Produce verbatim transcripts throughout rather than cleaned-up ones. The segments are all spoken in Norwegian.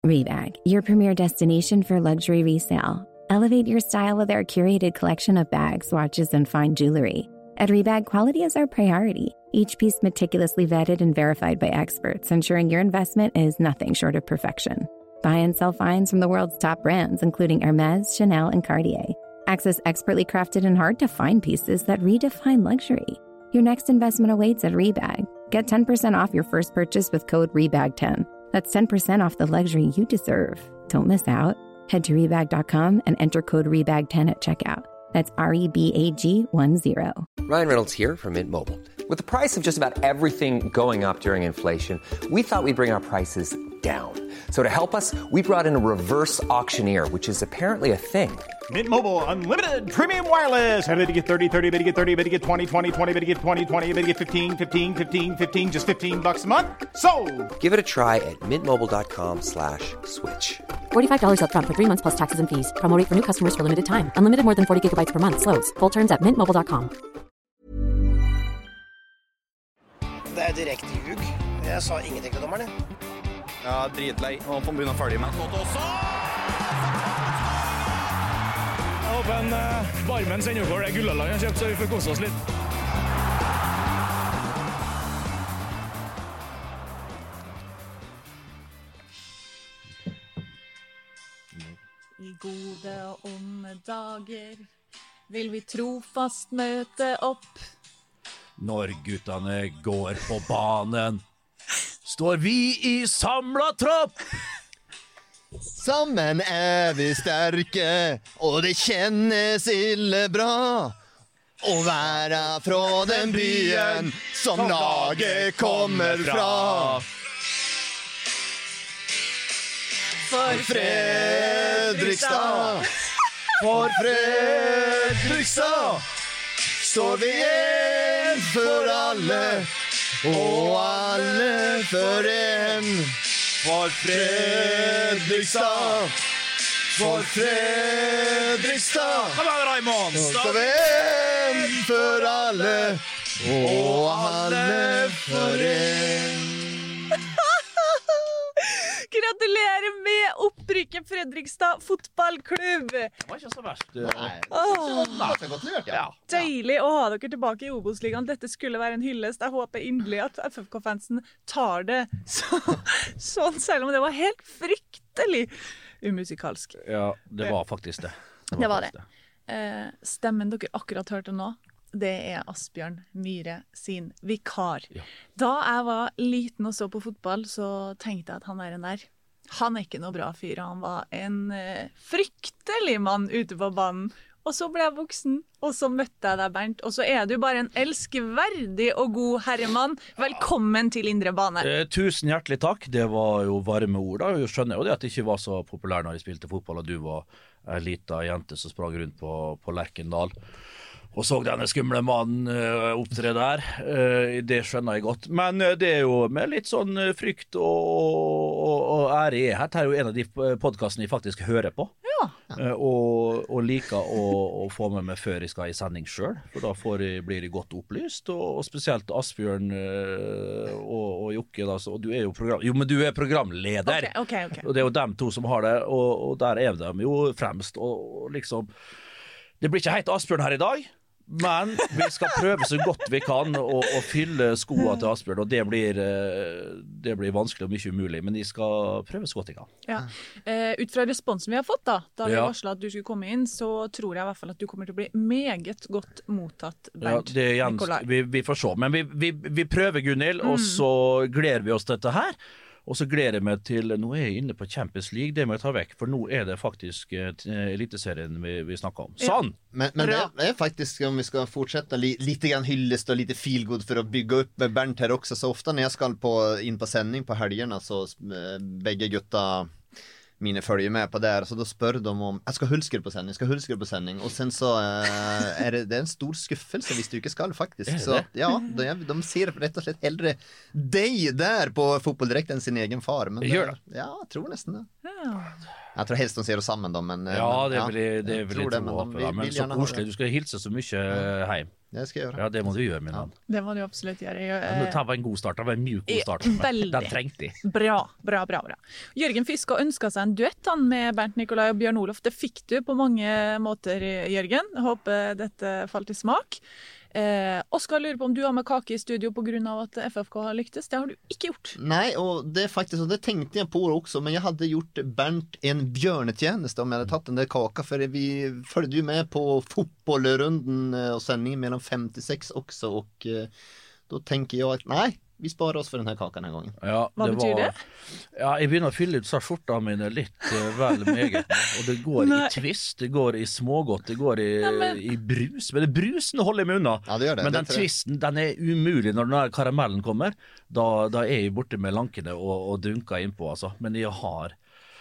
Rebag, your premier destination for luxury resale. Elevate your style with our curated collection of bags, watches, and fine jewelry. At Rebag, quality is our priority. Each piece meticulously vetted and verified by experts, ensuring your investment is nothing short of perfection. Buy and sell finds from the world's top brands, including Hermès, Chanel, and Cartier. Access expertly crafted and hard-to-find pieces that redefine luxury. Your next investment awaits at Rebag. Get ten percent off your first purchase with code rebag ten. That's ten percent off the luxury you deserve. Don't miss out. Head to rebag dot com and enter code rebag ten at checkout. That's R E B A G one zero. Ryan Reynolds here from Mint Mobile. With the price of just about everything going up during inflation, we thought we'd bring our prices down. So to help us, we brought in a reverse auctioneer, which is apparently a thing. Mint Mobile Unlimited Premium Wireless. How to get thirty, thirty, how to get thirty, how to get twenty, twenty, twenty, how to get twenty, twenty, how to get fifteen, fifteen, fifteen, fifteen, just fifteen bucks a month? Sold! Give it a try at mintmobile.com slash switch. forty-five dollars up front for three months plus taxes and fees. Promo rate for new customers for limited time. Unlimited more than forty gigabytes per month. Slows full terms at mint mobile dot com. Det er direkte ljug. Jeg sa ingenting til dommeren. Ja, dritlei. Og på begynne å følge med. Godt også! Jeg håper en uh, barmen sender over det Gullaland jeg har kjøpt, så vi får kose oss litt. I gode og onde dager vil vi trofast møte opp. Når guttene går på banen, står vi i samlet tropp. Sammen er vi sterke, og det kjennes ille bra å være fra den byen som laget kommer fra. For Fredrikstad, for Fredrikstad, står vi en for alle, og alle for en. For Fredrikstad, for Fredrikstad, Kom an, Raimond! står vi en for alle, og alle for en. Gratulerer med opprykket Fredrikstad fotballklubb. Det var ikke så verst. Nei, det var godt lurt, ja. Deilig å ha dere tilbake i Obos-ligaen. Dette skulle være en hyllest. Jeg håper inderlig at F F K-fansen tar det så, sånn, selv om det var helt fryktelig umusikalsk. Ja, det var faktisk det. Det var det. Eh, stemmen dere akkurat hørte nå, det er Asbjørn Myhre sin vikar. Ja. Da jeg var liten og så på fotball, så tenkte jeg at han er en der. Han er ikke noe bra fyr, han var en eh, fryktelig mann ute på banen. Og så ble jeg voksen, og så møtte jeg deg, Bernt. Og så er du bare en elskverdig og god herremann. Velkommen til Indre Bane. Eh, tusen hjertelig takk. Det var jo varme ord. Da. Jeg skjønner jo det at det ikke var så populær når jeg spilte fotball, og du var en liten jente som sprang rundt på, på Lerkendal. Og så denne skumle mannen uh, opptre der. Uh, det skjønner jeg godt. Men uh, det er jo med litt sånn uh, frykt og, og, og ære i her. Dette er jo en av de podcastene jeg faktisk hører på. Ja. Uh, og, og liker å, å få med meg før jeg skal i sending selv. For da får jeg, blir jeg godt opplyst. Og, og spesielt Asbjørn uh, og, og Jokke. Da, så, og du er jo, program, jo, men du er programleder. Ok, ok, ok. Og det er jo dem to som har det. Og, og der er de jo fremst. Og, og liksom... Det blir ikke helt Asbjørn her i dag. Men vi skal prøve så godt vi kan å, å fylle skoene til Asbjørn, og det blir, det blir vanskelig og mye umulig, men vi skal prøve så godt vi kan. Ja. Uh, ut fra responsen vi har fått da, da vi Ja. varslet at du skulle komme inn, så tror jeg i hvert fall at du kommer til å bli meget godt mottatt, Ja, Bernt det er Nikolai. vi, vi får se, men vi, vi, vi prøver, Gunhild, og så gleder vi oss til dette her. Og så gleder jeg meg til, nå er jeg inne på Champions League, det må jeg ta vekk, for nå er det faktisk eh, eliteserien vi, vi snakker om. Sånn! Men, men det er faktisk, om vi skal fortsette li, lite grann hyllest og lite feelgood for å bygge opp Bernt her også, så ofte når jeg skal på, inn på sending på helgerna, så eh, begge gutta mine följer med på där, så då spör de om jag ska hulskre på sändning, ska hulskre på sändning, och sen så äh, är det, det är en stor skuffelse hvis du ikke skal faktisk. Så ja, de, de ser rett og slett hellre deg der på fotbolldirekt enn sin egen far, men det gjør det. Ja, jeg tror nesten det. Ja. Jeg tror helst de ser oss sammen da, men ja, det vil jeg, det jeg vil jeg tror det, tro men på. vi, Men vil så gjerne ha koselig, det. du skal hilse så mye hjem. Det skal jeg gjøre. Ja, det må du gjøre, min mann. Det må du absolutt gjøre. Jeg, Ja, det var en god start, det var en mjuk god start. Veldig. Den trengte jeg. Bra, bra, bra, bra. Jørgen Fiske ønsket seg en duett han med Bernt Nikolai og Bjørn Olof. Det fikk du på mange måter, Jørgen. Jeg håper dette falt i smak. Eh, Oskar lurer på om du har med kake i studio på grunn av at F F K har lyktes. Det har du ikke gjort. Nej, och det är faktiskt, och det tänkte jag på också, men jag hade gjort Bernt en björnetjänst om jag hade tagit den där kaka, för vi följde ju med på fotbollrunden och sändningen mellan femtiosex också, och då tänker jag att nej, vi sparer oss for denne kaken denne gangen. Ja, Hva det betyr var, det? Ja, jeg begynner å fylle ut så skjorta mine litt uh, vel meget, og det går Nei. i twist, det går i smågodt, det går i, Nei, men- i brus, men det brusen holder jeg meg unna. Ja, det gjør det. Men det den tror jeg. twisten, den er umulig når den der karamellen kommer, da, da er jeg borte med lankene og, og dunker innpå, altså. Men jeg har,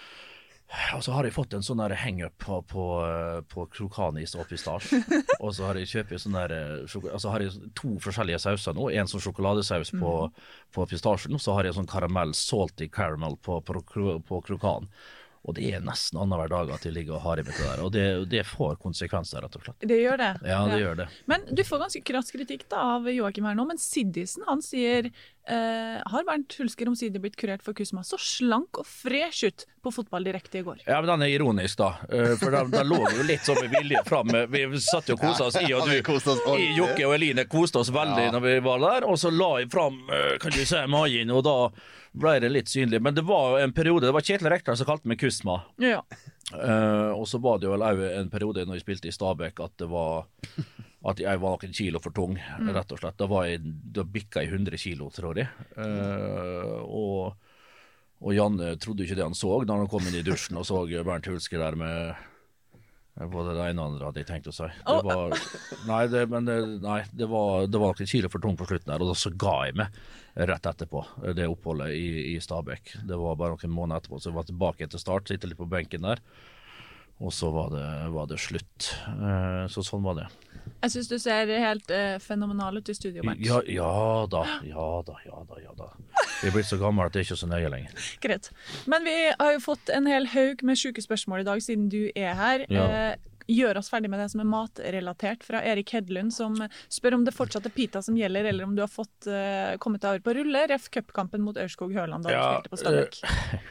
og så har jeg fått en sånn der hang-up på, på, eh, på krokanis og pistasje, og så har jeg kjøpt sånn der, eh, sjoko- altså har jeg to forskjellige sauser nå, en sånn sjokoladesaus på, på pistasjen, og så har jeg sånn karamell, salty caramel på, på, kro- på krokan. Og det er nesten annenhver dag at jeg ligger og har i meg det der, og det, det får konsekvenser, rett og slett. Det gjør det. Ja, det gjør det. Men du får ganske krass kritikk da av Joakim her nå, men Siddisen, han sier eh, har Bernt Hulsker omsider blitt kurert for kusma? Så slank og fresh ut på fotball direkte i går. Ja, men den er ironisk da, eh, for den, den lå jo litt sånn med vilje frem. Vi satt jo og koset oss i, og Ja, vi koset oss du, ordentlig. i Jokke og Eline koste oss veldig Ja. når vi var der, og så la jeg frem, eh, kan du si, magen, og da ble det litt synlig. Men det var en periode, det var Kjetil Rekdal som kalte meg kusma. Ja. Eh, og så var det jo vel også en periode når jeg spilte i Stabæk at det var at jeg var noen kilo for tung, rett og slett. Da, var jeg, da bikka jeg hundre kilo, tror jeg. Eh, og, og Janne trodde ikke det han så da han kom inn i dusjen og så Bernt Hulsker der med både det ene og andre hadde jeg tenkt å si. Det var, nei, det, men det, nei, det var, det var noen kilo for tung på slutten der, og da så ga jeg meg rett etterpå det oppholdet i, i Stabæk. Det var bare noen måneder etterpå, så jeg var tilbake etter start, sitte litt på benken der, og så var det, var det slutt. Eh, så sånn var det. Jeg synes du ser helt eh, fenomenal ut i studio, Bernt. Ja, ja da, ja da, ja da, ja da. Jeg er blitt så gammel at det er ikke så nøye lenger. Greit. Men vi har jo fått en hel haug med syke spørsmål i dag, siden du er her. Ja. Eh, gjør oss ferdig med det som er matrelatert, fra Erik Hedlund, som spør om det fortsatt er pita som gjelder, eller om du har fått eh, kommet deg over på rulle, ref cupkampen mot Ørskog Høland da du Ja, spilte på Stabæk.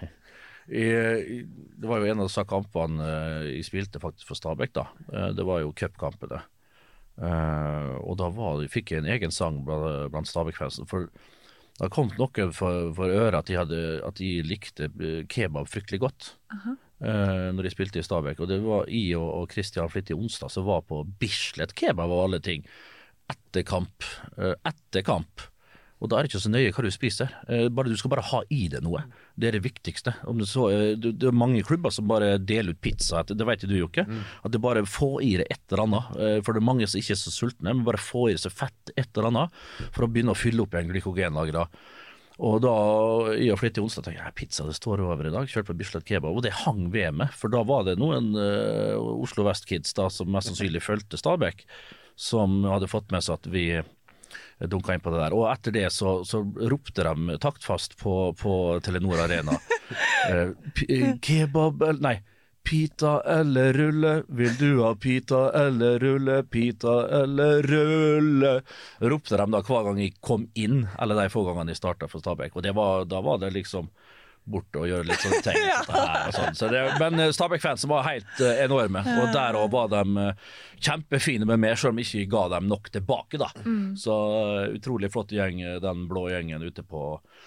Jeg, jeg- det var jo en av disse kampene eh, jeg spilte faktisk for Stabæk da. Eh, Det var jo cupkampen det. Eh, og da var, fikk jeg en egen sang blant, blant Stabæk-fansen, for det har kommet noen for, for øret at de, hadde, at de likte eh, kebab fryktelig godt eh, når de spilte i Stabæk. Og det var jeg og, og Christian Flitt i onsdag som var på Bislett kebab og alle ting. Etter kamp. eh, Etter kamp. Og da er det ikke så nøye hva du spiser. Eh, bare, du skal bare ha i det noe. Det er det viktigste. Om det, så, eh, det, det er mange klubber som bare deler ut pizza. Det vet du jo ikke. At det bare får i det et eller annet. Eh, for det er mange som ikke er så sultne, men bare får i seg fett et eller annet for å begynne å fylle opp igjen glykogenlager. Og da jeg og Flitt i onsdag tenkte jeg, pizza det står over i dag, kjørte på Bislett kebab, og det hang ved meg, for da var det noen uh, Oslo Vest-kids da, som mest sannsynlig følte Stabæk, som hadde fått med seg at vi dunka inn på det der, og etter det så, så ropte de taktfast på, på Telenor Arena eh, p- kebab, eller nei pita eller rulle, vil du ha pita eller rulle, pita eller rulle, ropte de da hver gang jeg kom inn, eller de få gangene jeg startet for Stabæk, og det var, da var det liksom bort og gjøre litt sånne ting sånt her, og sånn. Så det, men Stabæk-fansen var helt uh, enorme, og der også var de uh, kjempefine med meg, selv om ikke ga dem nok tilbake da. Mm. Så uh, utrolig flott gjeng, den blå gjengen ute på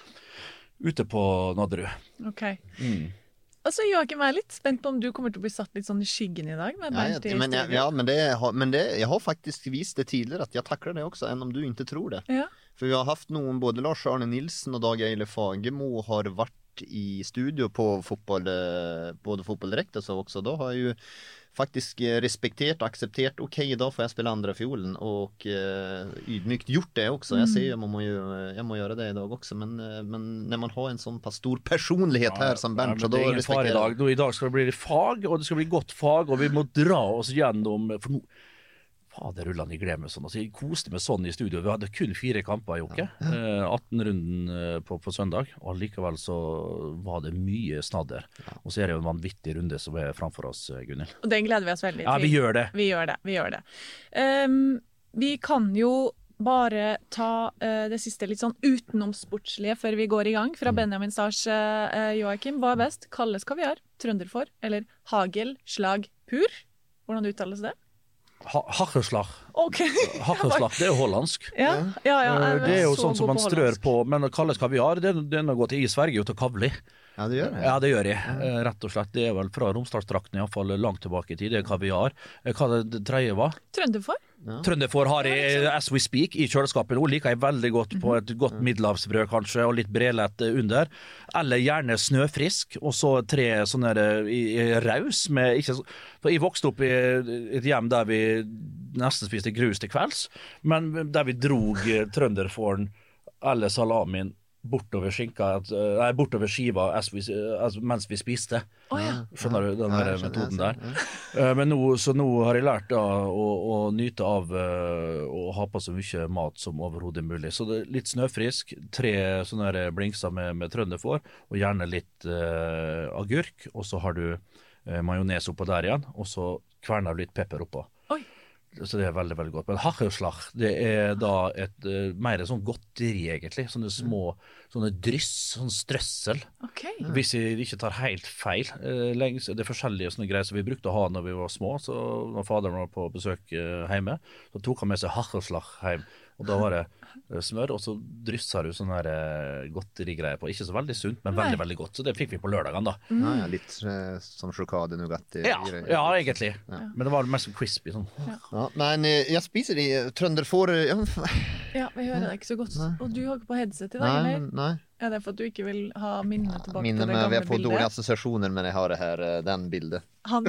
ute på Nadderud. Ok. Mm. Og så Joakim, jeg er litt spent på om du kommer til å bli satt litt sånn i skyggen i dag med Ja, Bernt i ja, men, ja, studio. ja, men, det, har- men det, jag har faktiskt visst det tidigare att jag tacklar det också, än om du inte tror det. Ja. För vi har haft någon, både Lars-Arne Nilsen och Dag Eile Fagemo har varit i studio på fotboll, eh, både fotboll direkt och så också. Då har jag ju faktiskt eh, respekterat och accepterat, okej okay, idag får jag spela andra fiolen, och eh, ydmykt gjort det också. Jag ser ju, man må ju, jag må göra det idag också, men, eh, men när man har en sån pass stor personlighet här som Bernt, så men det då er ingen far i respekterar dag. Nå, I dag skal det bli fag, og det skal bli godt fag, og vi må dra oss gjennom, for nå fader rullene i glemme sånn. Altså, jeg koste meg sånn i studio. Vi hadde kun fire kamper, Jokke. Eh, atten-runden eh, på, på søndag, og likevel så var det mye snadder. Og så er det jo en vanvittig runde som er framfor oss, eh, Gunnhild. Og den gleder vi oss veldig til. Ja, vi gjør det. Vi gjør det, vi gjør det. Um, vi kan jo bare ta uh, det siste litt sånn utenomsportslige før vi går i gang. Fra Benjamin Stars uh, Joachim, hva er best? Kalles kaviar, trønderfor, eller hagel, slag, pur? Hvordan uttales det? Ha- Hakkeslag. Ok. Hakkeslag, det er jo hollandsk. Ja, ja, ja, jeg Eh, det er jo så sånn som god man på strør hollandsk. på, men det kalles kaviar, det, det er noe til i Sverige og til kavli. Ja, det gjør det. Ja, det gjør jeg. Eh, Rett og slett. Det er vel fra Romsdalstrakten, i hvert fall langt tilbake i tid. Det er kaviar. Eh, Hva det, det tredje var? Trønderfor? Trønderfor har jeg, as we speak, i kjøleskapet nå. Liker jeg veldig godt på et godt middelhavsbrød, kanskje, og litt brelett under. Eller gjerne snøfrisk, og så tre sånne der i, i raus med ikke så, for jeg vokste opp i et hjem der vi nesten spiste grus til kvelds, men der vi drog eh, trønderfåren eller salamien bortover skinka, eh, nei, bortover skiva as we, altså, mens vi spiste. Å ja. Skjønner du den Ja, der jeg skjønner, metoden jeg der? ser, Eh, Men nå, så nå har jeg lært da å, å nyte av eh, å ha på så mye mat som overhodet mulig. Så det er litt snøfrisk, tre sånne der blingser med, med trønderfår, og gjerne litt eh, agurk, og så har du eh, majones oppå der igjen, og så kverner du litt pepper oppå. Oi. Så det er veldig, veldig godt. Men hakkeslag, det er da et uh, mer sånn godteri egentlig. Sånne små, sånne dryss, sånn strøssel. Ok. Hvis jeg ikke tar helt feil. Uh, lenge, det er forskjellige sånne greier som vi brukte å ha når vi var små. Så når faderen var på besøk uh, hjemme, så tok han med seg hakkeslag hjem. Og da var det uh, smør, og så drysser du sånne her, uh, godterigreier på. Ikke så veldig sunt, men veldig, Nei. veldig godt. Så det fikk vi på lørdagen da. Ja, ja, litt eh, som sjokade, Nugatti. Ja, ja egentlig. Men det var mest crispy sånn. Ja, men eh, jeg spiser de trønderfår ja, men fa- Ja, vi hører deg ikke så godt. Og du har ikke på headset i dag, Nei, eller? nei. Er det for at du ikke vil ha minnet tilbake Minne til det med, gamle jeg får dårlige bildet? assosiasjoner når jeg har det her, eh, den bildet. Han,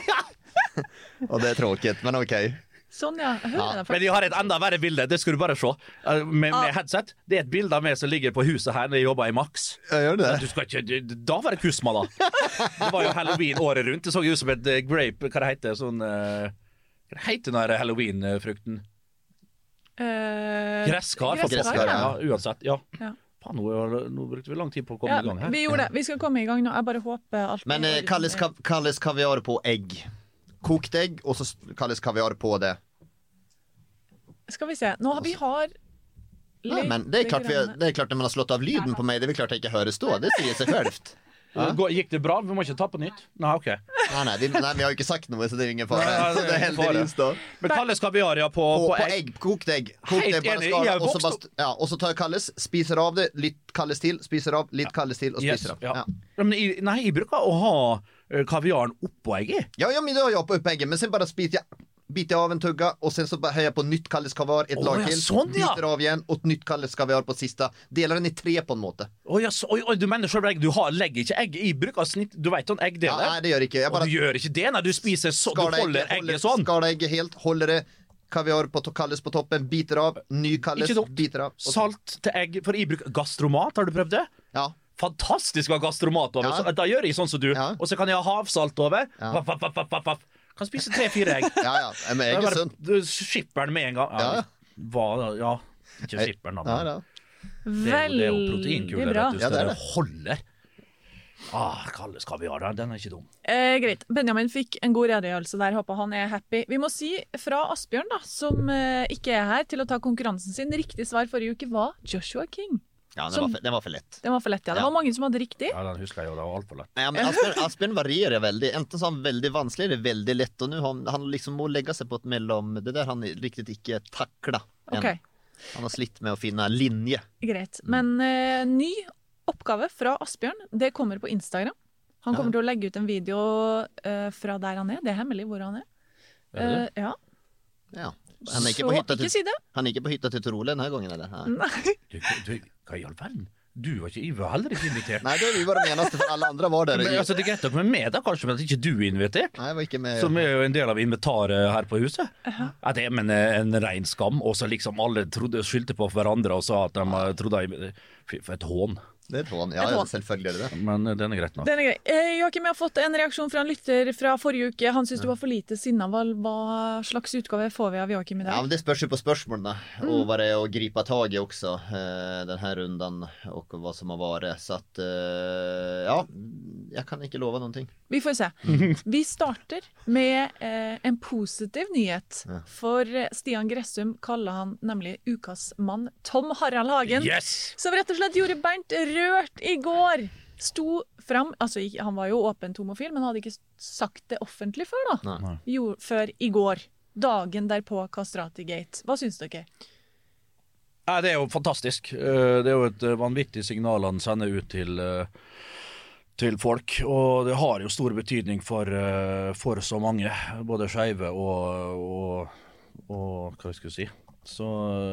Og det er tråkigt, men ok. sånn, ja. Jeg hører Ja, deg Men faktisk. jeg har et enda verre bilde, det skal du bare se. Uh, Med, Ah. med headset. Det er et bilde av meg som ligger på huset her når jeg jobber i Max. Jeg gjør det. Du skal ikke, du, da var det kusma, da. Det var jo halloween året rundt. Det så ut som et eh, grape, hva det heter, sånn uh, Hva det heter den der halloween-frukten? Eh, Gresskar, for gresskar, pokker. ja. Ja, uansett. Ja. Ja. Faen, nå, nå brukte vi lang tid på å komme Ja, i gang her. vi gjorde det. Vi skal komme i gang nå. Jeg bare håper alt Men blir eh, i orden. kalles, ka kalles kaviar på egg. Kokt egg, og så s- kalles kaviar på det. Skal vi se. Nå har vi har Nei, men det er, klart vi, det er klart når man har slått av lyden på meg, det er vel klart jeg ikke hører stå. Det sier seg selvt. Uh, gå- Gikk det bra? Vi må ikke ta på nytt? Nei, ok. Nei, nei, vi, nei, vi har jo ikke sagt noe, så det er ingen fare. Nei, Så det er ingen fare. heldigvis da. Men kalles kaviar, ja, på, På, på, på egg. egg, kokt egg. Kokt Helt egg bare enig, skala, jeg og så vokste bare, ja, og så tar kalles, spiser av det, litt kalles til, spiser av, litt kalles til, og Yes, spiser av. ja. Ja. Ja, men jeg, nei, jeg bruker å ha uh, kaviaren oppå egget. Ja, ja, men då har jag upp äggen, men sen bara biter jag, biter jag av en tugga och sen så bara höjer jag på nytt kalles kaviar, ett Åh, lag ja, till, sånn, ja. biter av igen och ett nytt kalles kaviar på sista. Delar den i tre på en måte. Oi, ja, så, oi, oi, du mener selv egg, du har, legger ikke egg. Jeg bruker snitt, du vet sånn Ja, eggdeler. nej, det gör det inte. Jag Og bara du gjør ikke det når du spiser så, du skalar holder ägget, egget sånn. skalar ägget helt, håller det, kaviar på to- kalles på toppen, biter av, ny kalles, Ikke dumt. biter av. och så- Salt til egg, for jeg bruker gastromat, har du prøvd det? Ja. Fantastisk å ha gastromat over, Ja. så, da gjør jeg sånn som du. Ja. Og så kan jeg ha havsalt over. Ja. Vaff, vaff, vaff, vaff, vaff. Kan spise tre-fire egg. Ja, ja, men ägg är Bare- sunt. Du skipper den med en gang. Ja. Hva, ja. Ikke skipper den, da. Ja, men ja. Det er jo, det er jo Veldig proteinkuler, bra. vet du, Ja, så det er det det. holder. Ah, kalles kaviar, da. Den er ikke dum. Eh, greit. Benjamin fikk en god redegjørelse der. Håper han er happy. Vi må si fra Asbjørn, da, som eh, ikke er her, til å ta konkurransen sin. Riktig svar forrige uke var Joshua King. Ja, den Som- var, för, den var för lätt. Det var for lett, ja. Det Ja. var mange som hadde riktig. Ja, den husker jeg jo, det var alt for lett. Ja, men Aspen, Aspen varierar väldigt. Enten så har han väldigt vanskelig eller väldigt lätt. Och nu har han, han liksom må lägga sig på ett mellom. Det där han riktigt inte tackla än. Ok, Han har slitt med att finna linje. greit. Men eh, ny oppgave fra Asbjørn, det kommer på Instagram. Han kommer til å legge ut en video eh, fra der han er. Det er hemmelig hvor han er. Er det det? Eh, ja. Ja. Han är inte Så på hytta ikke till, si det. han är inte på hytta till Trole den här gången eller? Nej, Nei. Du, du, hva i all verden? Du var ikke, jeg var heller ikke invitert. Nej det är ju bara det menaste för alla andra var där. Men, altså, det er greit nok med meg, da, kanskje, men at ikke du er invitert. Nej, jag var inte med. Som er jo en del av inventaret her på huset. Ja, det er men eh, en ren skam. Og så liksom alle trodde, skyldte på hverandre og sa at de eh, trodde jeg- Fy, for et hån. Det er tån, ja, ja, selvfølgelig er det det. Men den er greit nok. Den er grei. Eh, Joakim, jeg har fått en reaksjon fra en lytter fra forrige uke. Han synes du var for lite sinna. Hva, hva slags utgave får vi av Joakim i dag? Ja, men det spørs jo på spørsmålene, mm. og hva det er å gripe tag i også, eh, den her rundan, og hva som har vært. Så at, eh, ja, jeg kan ikke love noen ting. Vi får se. Vi starter med eh, en positiv nyhet, ja. For Stian Gressum kaller han nemlig ukas mann Tom Harald Hagen, yes! som rett og slett gjorde Bernt rørt i går. Sto frem, altså han var jo åpent homofil, men hadde ikke sagt det offentlig før da. Nei. Jo, før i går. Dagen derpå Kastratigate. Hva synes dere? Ja, det er jo fantastisk. Det er jo et vanvittig signal han sender ut til til folk, og det har jo stor betydning for, for så mange, både skeive og, og, og hva skal jeg si. Så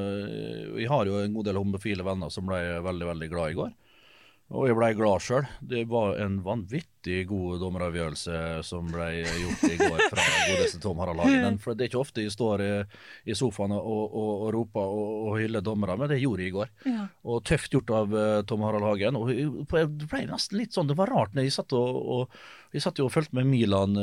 vi har jo en god del homofile venner som ble veldig, veldig glad i går. Og jeg ble glad selv. Det var en vanvittig god dommeravgjørelse som ble gjort i går fra godeste Tom Harald Hagen. For det er ikke ofte jeg står i, i sofaen og, og, og roper og, og hyller dommere, men det gjorde jeg i går. Ja. Og tøft gjort av uh, Tom Harald Hagen. Og det ble nesten litt sånn, det var rart når jeg satt og, og jeg satt jo og følte med Milan,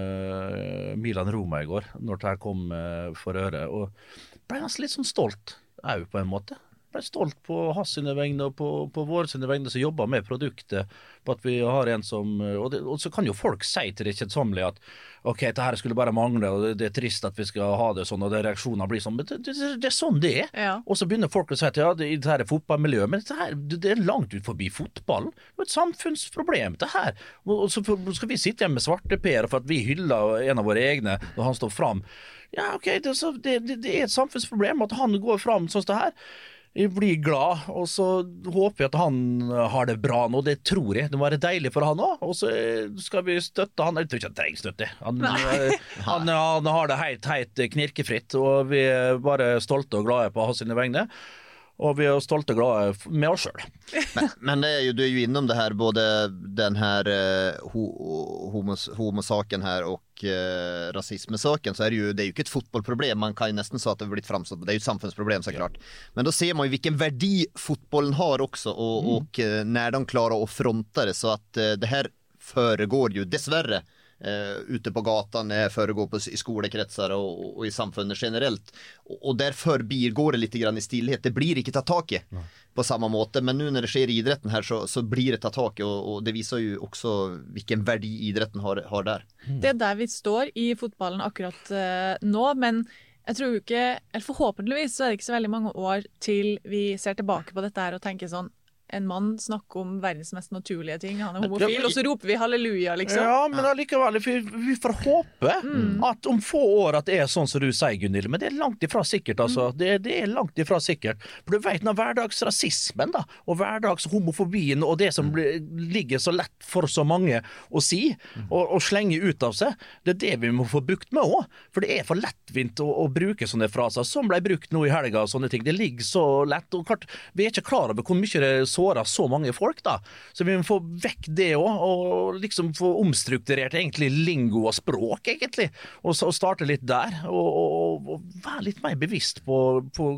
uh, Milan Roma i går, når det her kom uh, for øre. Og ble nesten litt sånn stolt, er jo på en måte. Jeg ble stolt på hans sine vegne og på, på våre sine vegne som jobber med produktet, på at vi har en som, og, det, og så kan jo folk si til det kjedsommelige at ok, det her skulle bare mangle, og det, det er trist at vi skal ha det sånn, og det reaksjoner blir sånn, men det, det, det er sånn det er. Ja. Og så begynner folk å si at ja, det, det her er fotballmiljø, men det, her, det, det er langt ut forbi fotballen. Det er et samfunnsproblem, det her. Og, og så skal vi sitte hjemme med svarteper for at vi hyller en av våre egne når han står frem. Ja, ok, det, så, det, det, det er et samfunnsproblem at han går frem sånn som det her. Jeg blir glad, og så håper jeg at han har det bra nå, det tror jeg. Det må være deilig for han også, og så skal vi støtte han. Jeg tror ikke han trenger støtte. Han, han, han har det helt, helt knirkefritt, og vi er bare stolte og glade på hans sine vegne. Og vi er stolte og glade med oss selv. Men, men det er jo, du er jo innom det her, både den her uh, homos, homosaken her og uh, rasismesaken, så er det jo, det er jo ikke et fotbollproblem. Man kan jo nesten si at det har blitt framstått. Det er jo et samfunnsproblem, så klart. Men då ser man ju vilken verdi fotbollen har också, och, mm. och uh, när de klarar att fronta det, så att uh, det här föregår ju dessvärre Uh, ute på gatan, uh, föregår på, i skolekretsar och, och i samfunnet generellt, och, och därför går det lite grann i stillhet. Det blir inte ta tag i mm. på samma måte, men nu när det sker i idretten här så, så blir det ta tag i, och, och det visar ju också vilken verdi idretten har, har där. Mm. Det är där vi står i fotbollen akkurat uh, nå, men jeg tror ikke, eller forhåpentligvis så er det ikke så veldig mange år til vi ser tilbake på dette her og tenker sånn, en mann snakker om verdens mest naturlige ting, han er homofil, og så roper vi halleluja, liksom. Ja, men allikevel, vi, vi får håpe mm. at om få år at det er sånn som du sier, Gunhild, men det er langt ifra sikkert, altså. Mm. Det, det er langt ifra sikkert. For du vet, når hverdagsrasismen da, og hverdagshomofobien, og det som blir, ligger så lett for så mange å si, mm. og, og slenge ut av seg, det er det vi må få brukt med også. For det er for lettvint å, å bruke sånne fraser, som ble brukt nå i helga og sånne ting. Det ligger så lett, og klart, vi er ikke klar over hvor mye det såra så mange folk da, så vi må få vekk det også, og liksom få omstrukturert egentlig lingo og språk egentlig, og så starte litt der, og, og, og være litt mer bevisst på, på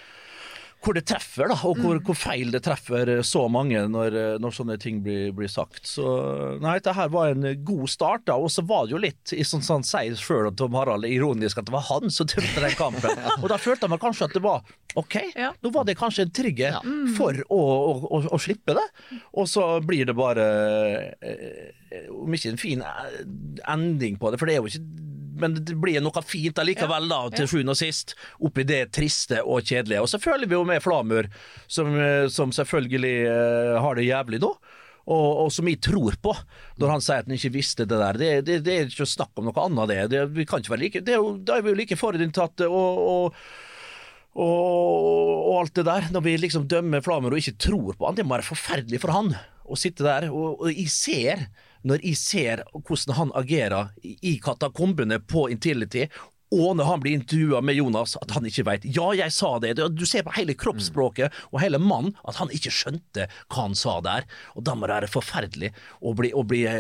hvor det treffer da, og hvor, hvor feil det treffer så mange når, når sånne ting blir, blir sagt. Så nei, det her var en god start da, og så var det jo litt, i sånn sånn sier selv om Tom Harald, ironisk at det var han som tømte den kampen, og da følte man kanskje at det var ok, ja. Nå var det kanskje en trygge ja. for å, å, å, å slippe det, og så blir det bare eh, om ikke en fin ending på det, for det er jo ikke, men det blir noe fint allikevel da, til sjuende og sist, oppi det triste og kjedelige. Og så føler vi jo med Flamur, som, som selvfølgelig uh, har det jævlig nå, og, og som jeg tror på, når han sier at han ikke visste det der. Det, det, det er ikke å snakke om noe annet av det. det vi kan ikke være like, det er jo, da er vi jo like forutinntatt og, og Og, og alt det der, når vi liksom dømmer Flamur og ikke tror på han, det må være forferdelig for han å sitte der, og, og jeg ser, når jeg ser hvordan han agerer i, i katakombene på Intility, og når han blir intervjuet med Jonas, at han ikke vet, ja, jeg sa det, du ser på hele kroppsspråket og hele mannen, at han ikke skjønte hva han sa der, og da må det være forferdelig å bli, å bli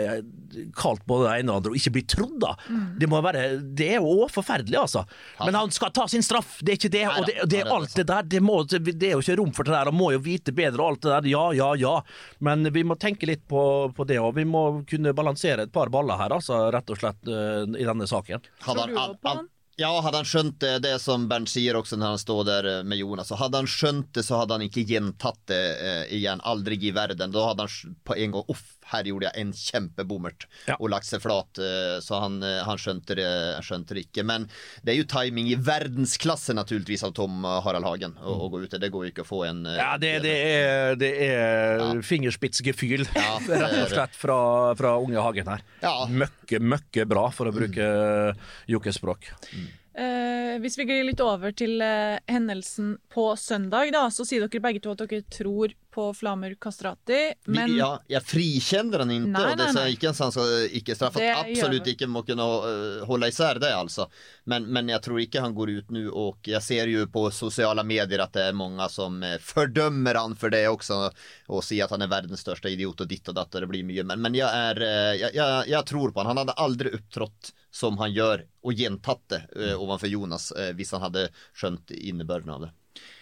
kalt både det ene og andre og ikke bli trodd da. Mm. Det må være, det er jo forferdelig altså. Men han skal ta sin straff, det er ikke det, og det, det er alt det der, det, må, det er jo ikke rom for det der, han må jo vite bedre og alt det der, ja, ja, ja. Men vi må tenke litt på, på det, og vi må kunne balansere et par baller her, altså, rett og slett uh, i denne saken. Hadde han, han, han, ja, hadde han skjønt det, det som Bernt sier også når han står der med Jonas, så hadde han skjønt det, så hadde han ikke gjentatt det uh, igjen, aldri i verden. Da hadde han på en gang, uff, her gjorde jeg en kjempebommert ja. Og lagt seg flat, uh, så han, uh, han skjønte, det, skjønte det ikke. Men det er jo timing i verdensklasse naturligvis av Tom Harald Hagen å, å gå ut. Det går jo ikke å få en... Uh, ja, det, det er, det er ja. Fingerspitzgefühl, ja, rett og slett fra, fra unge Hagen her. Ja. Møkke, møkke bra, for å bruke mm. jokkespråk. Mm. Eh, hvis vi går litt over til eh, hendelsen på søndag da, så sier dere begge to at dere tror på Flamur Kastrati, men... Ja, jeg frikjenner han ikke, nei, og det er ikke en sånn som ikke straffet, absolutt ikke må kunne uh, holde især det altså, men, men jeg tror ikke han går ut nu, og jeg ser jo på sociala medier at det er mange som uh, fordømmer han for det også, og sier at han er verdens største idiot og ditt og datt, og det blir mye, men, men jeg, er, uh, jeg, jeg, jeg tror på han, han hadde aldri upptrådt som han gjør, og gjentatt det uh, overfor Jonas, uh, hvis han hadde skjønt innebørden av det.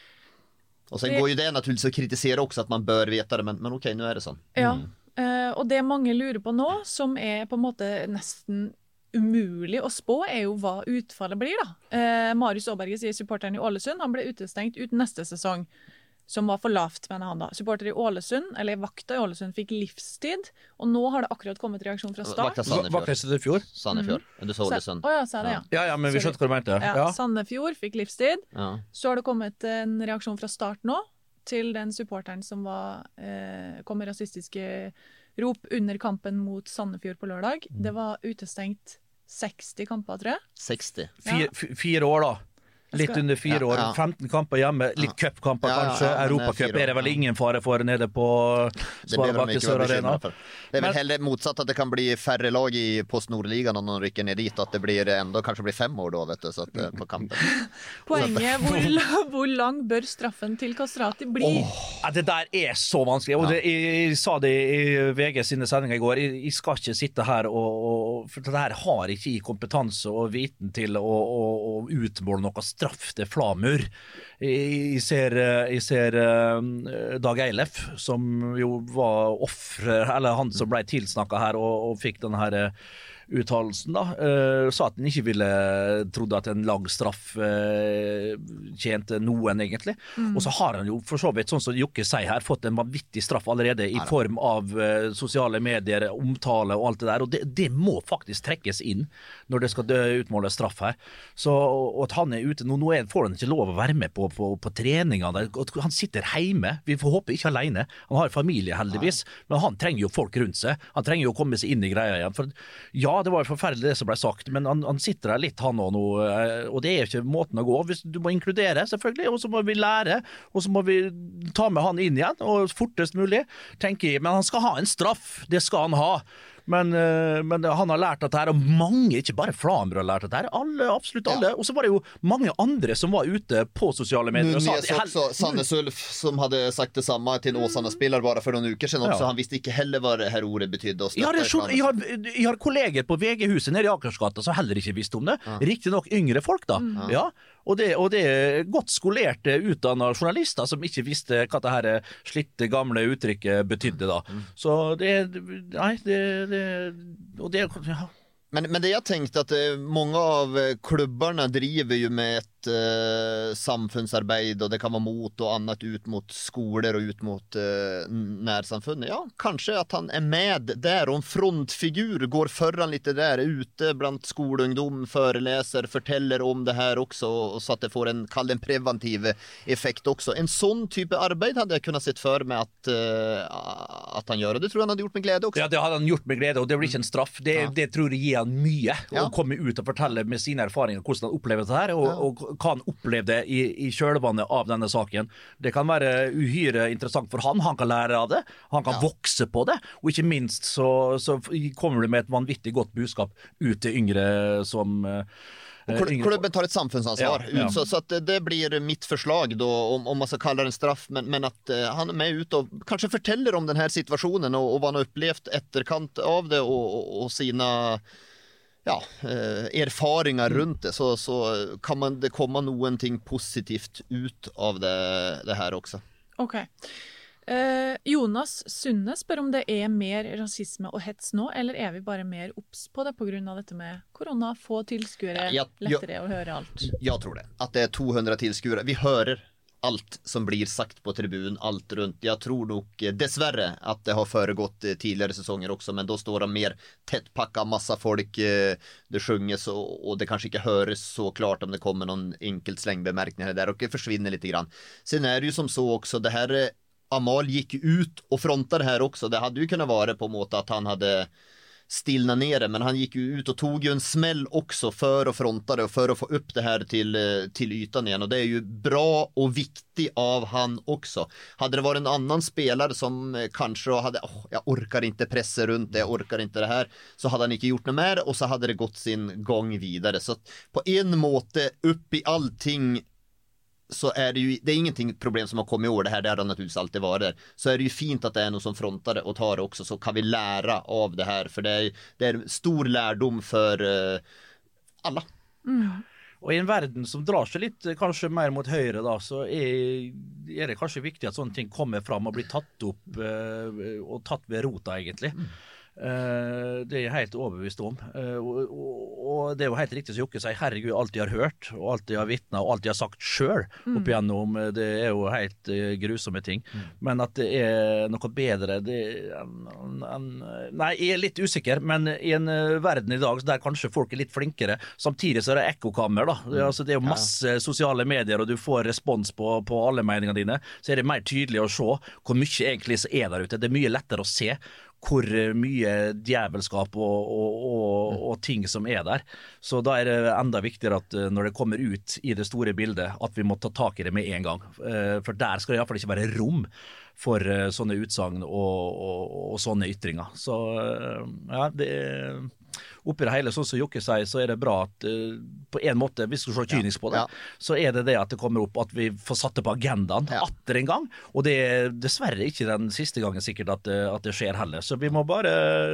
Og sen det... går jo det naturligvis å kritisere også at man bør vite det, men, men ok, nå er det sånn. Ja, mm. uh, og det mange lurer på nå, som er på en måte nesten umulig å spå, er jo hva utfallet blir da. Uh, Marius Aaberge sier supporteren i Ålesund, han ble utestengt ut neste sesong, som var for lavt, mener han da. Supporter i Ålesund, eller vakta i Ålesund, fikk livstid, og nå har det akkurat kommet reaksjon fra Start. Vakta i fjor? Sandefjord, mm-hmm. Du så Ålesund. Å ja, sa det, ja. Ja, ja, men vi skjønte hva du mente. Ja, ja. Sandefjord fikk livstid. Ja. Så har det kommet en reaksjon fra Start nå, til den supporteren som var, eh, kom med rasistiske rop under kampen mot Sandefjord på lørdag. Mm. Det var utestengt seksti kamper, tror jeg. seksti? Fire, ja. Fire år da. Litt under fire år, ja, ja. femten kamper hjemme, litt ja. Cupkamper ja, kanskje, ja, ja, Europacup er det vel ingen fare for nede på Sparebakke Sør Arena. Det er vel heller motsatt at det kan bli færre lag i Post Nordligaen når man rykker ned dit, at det blir enda kanskje blir fem år da, vet du, så at, på kampen. Poenget, hvor, hvor lang bør straffen til Kastrati bli? Oh, det der er så vanskelig, og det, jeg, jeg sa det i V G sine sendinger i går, jeg, jeg skal ikke sitte her og, og for det her har ikke i kompetanse og viten til å, å, å utmåle noe straff til Flamur. Jeg ser, jeg ser Dag Eilef, som jo var offer, eller han som ble tilsnakket her og, og fikk denne her uttalelsen da, uh, sa at han ikke ville trodde at en lang straff uh, tjente noen egentlig. Mm. Og så har han jo for så vidt, sånn som Jokke sier her, fått en vanvittig straff allerede i form av uh, sosiale medier, omtale og alt det der, og det, det må faktisk trekkes inn når det skal utmåle straff her. Så, og at han er ute, nå, nå er, får han ikke lov å være med på, på, på treninga der. Han sitter hjemme, vi får håpe ikke alene. Han har familie heldigvis, Nei. Men han trenger jo folk rundt seg. Han trenger jo å komme seg inn i greia igjen, for ja, det var jo forferdelig det som ble sagt, men han, han sitter der litt han og noe, og det er ikke måten å gå. Hvis du må inkludere, selvfølgelig, og så må vi lære, og så må vi ta med han inn igjen, og fortest mulig, tenker jeg, men han skal ha en straff, det skal han ha. Men, men han har lært at det her, og mange, ikke bare Flamur har lært at det her, alle, absolutt alle, ja. Og så var det jo mange andre som var ute på sosiale medier. Nå sa også Sannes Ulf, som hadde sagt det samme til en Åsane-spiller bare for noen uker siden også, ja. Han visste ikke heller hva det her ordet betydde. Jeg har, jeg, har, jeg har kolleger på V G-huset nede i Akersgata som heller ikke visste om det. Ja. Riktig nok yngre folk da, mm. ja. Og det, og det er godt skolerte, utdannede journalister som ikke visste hva det her slitte gamle uttrykket betydde da. Mm. Så det, nei, det, det og det, ja. Men, men det jeg tenkte at uh, mange av klubberne driver jo med et uh, samfunnsarbeid, og det kan være mot og annet ut mot skoler og ut mot uh, nærsamfunnet. Ja, kanskje at han er med der, og en frontfigur går foran litt der, ute blant skoleungdom, foreleser, forteller om det her også, og så at det får en, kall en preventiv effekt også. En sånn type arbeid hadde jeg kunnet sett for meg at, uh, at han gjør, og det tror jeg han hadde gjort med glede også. Ja, det hadde han gjort med glede, og det blir ikke en straff. Det, ja. det tror jeg gir han mye, ja. Å komme ut og fortelle med sine erfaringer hvordan han opplever det her, og, ja. og hva han opplevde i, i kjølvannet av denne saken. Det kan være uhyre interessant for han, han kan lære av det, han kan ja. Vokse på det, og ikke minst så, så kommer du med et vanvittig godt budskap ut til yngre som Och klubben tar ett samfunnsansvar Ja, ja. ut, så, så att det blir mitt förslag då om, om man ska kalla det en straff, men, men att uh, han är med ut och kanske förtäller om den här situationen och, och vad han har upplevt efterkant av det och, och, och sina ja, uh, erfaringar mm. runt det, så, så kan man det komma någonting positivt ut av det, det här också. Okej. Okay. Eh, Jonas Sunne spør om det er mer rasisme og hets nå, eller er vi bare mer obs på det på grunn av dette med korona, få tilskuere, ja, ja, lettere å høre alt? Jag tror det, att det är tvåhundra tillskuere. Vi hör allt som blir sagt på tribun, allt runt. Jag tror nog dessvärre att det har föregått tidigare säsonger också, men då står de mer tättpacka, massa folk, det sjunges och, och det kanske inte hörs så klart om det kommer någon enkelt slängbemerkning här där och det försvinner lite grann. Sen är det ju som så också, det här Amal gick ut och frontade här också. Det hade ju kunnat vara på måte att han hade stillna ner det, men han gick ju ut och tog ju en smäll också för att fronta det och för att få upp det här till, till ytan igen, och det är ju bra och viktigt av han också. Hade det varit en annan spelare som kanske hade, oh, jag orkar inte pressa runt det, jag orkar inte det här, så hade han inte gjort något mer och så hade det gått sin gång vidare. Så på en måte upp i allting så är det ju, det är ingenting problem som har kommit i år, det här det har naturligtvis alltid varit där. Så är det ju fint att det är någon som frontar det och tar det också, så kan vi lära av det här, för det är, det är stor lärdom för uh, alla. Mm. Och i en värld som drar sig lite kanske mer mot höger då, så är, är det kanske viktigt att sånt ting kommer fram och blir tatt upp uh, och tatt ved rota egentligen. Mm. Uh, det är helt överbevisst om uh, och, och, och det är ju helt riktigt som Jocke säger, herregud, allt jag har hört och allt jag har vittnat och allt jag har sagt själv mm. upp igenom, det är ju helt uh, grusomme ting mm. men att det är något bättre det, en, en, nej, jag är lite osäker, men i en uh, världen idag där kanske folk är lite flinkare, samtidigt så är det ekokammer då, mm. alltså det är ju masse ja. sociala medier och du får respons på, på alla meningar dina, så är det mer tydligt att se hur mycket egentligen är där ute, det är mycket lättare att se hvor mye djævelskap og, og, og, og ting som er der. Så da er det enda viktigere at når det kommer ut i det store bildet, at vi må ta tak i det med en gang. For der skal det i hvert fall ikke være rom for sånne utsagn og, og, og sånne ytringer. Så ja, det er... Oppi det hele, sånn som Jokke sier, så er det bra at uh, på en måte, hvis du ser kynisk på det, ja. så er det det at det kommer opp at vi får satt det på agendaen ja. atter en gang, og det er dessverre ikke den siste gangen sikkert at, at det skjer heller, så vi må bare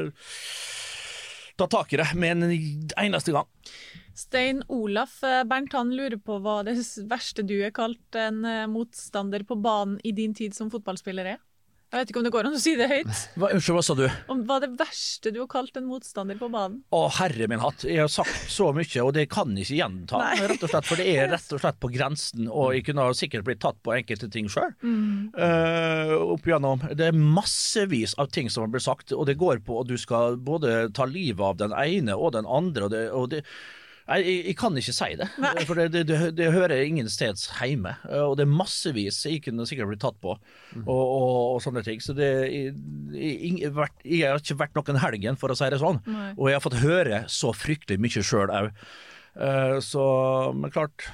ta tak i det med en eneste gang. Stein Olaf, Bernt han lurer på hva det verste du har kalt en motstander på banen i din tid som fotballspiller er? Jeg vet ikke om det går an å si det høyt. Hva, unnskyld, hva sa du? Om hva det verste du har kalt en motstander på banen? Å, herre min hatt. Jeg har sagt så mye, og det kan ikke gjenta, rett og slett, for det er rett og slett på grensen, og jeg kunne sikkert blitt tatt på enkelte ting selv. Mm. Uh, opp igjennom. Det er massevis av ting som har blitt sagt, og det går på at du skal både ta livet av den ene og den andre, og det... Og det Jeg, jeg kan ikke si det, Nei. for det, det, det, det hører ingen steds hjemme, og det er massevis jeg kunne sikkert bli tatt på, mm. og, og, og sånne ting, så det, jeg, jeg, jeg, jeg har ikke vært noen helgen, for å si det sånn, Nei. og jeg har fått høre så fryktelig mye selv også, uh, så, men klart,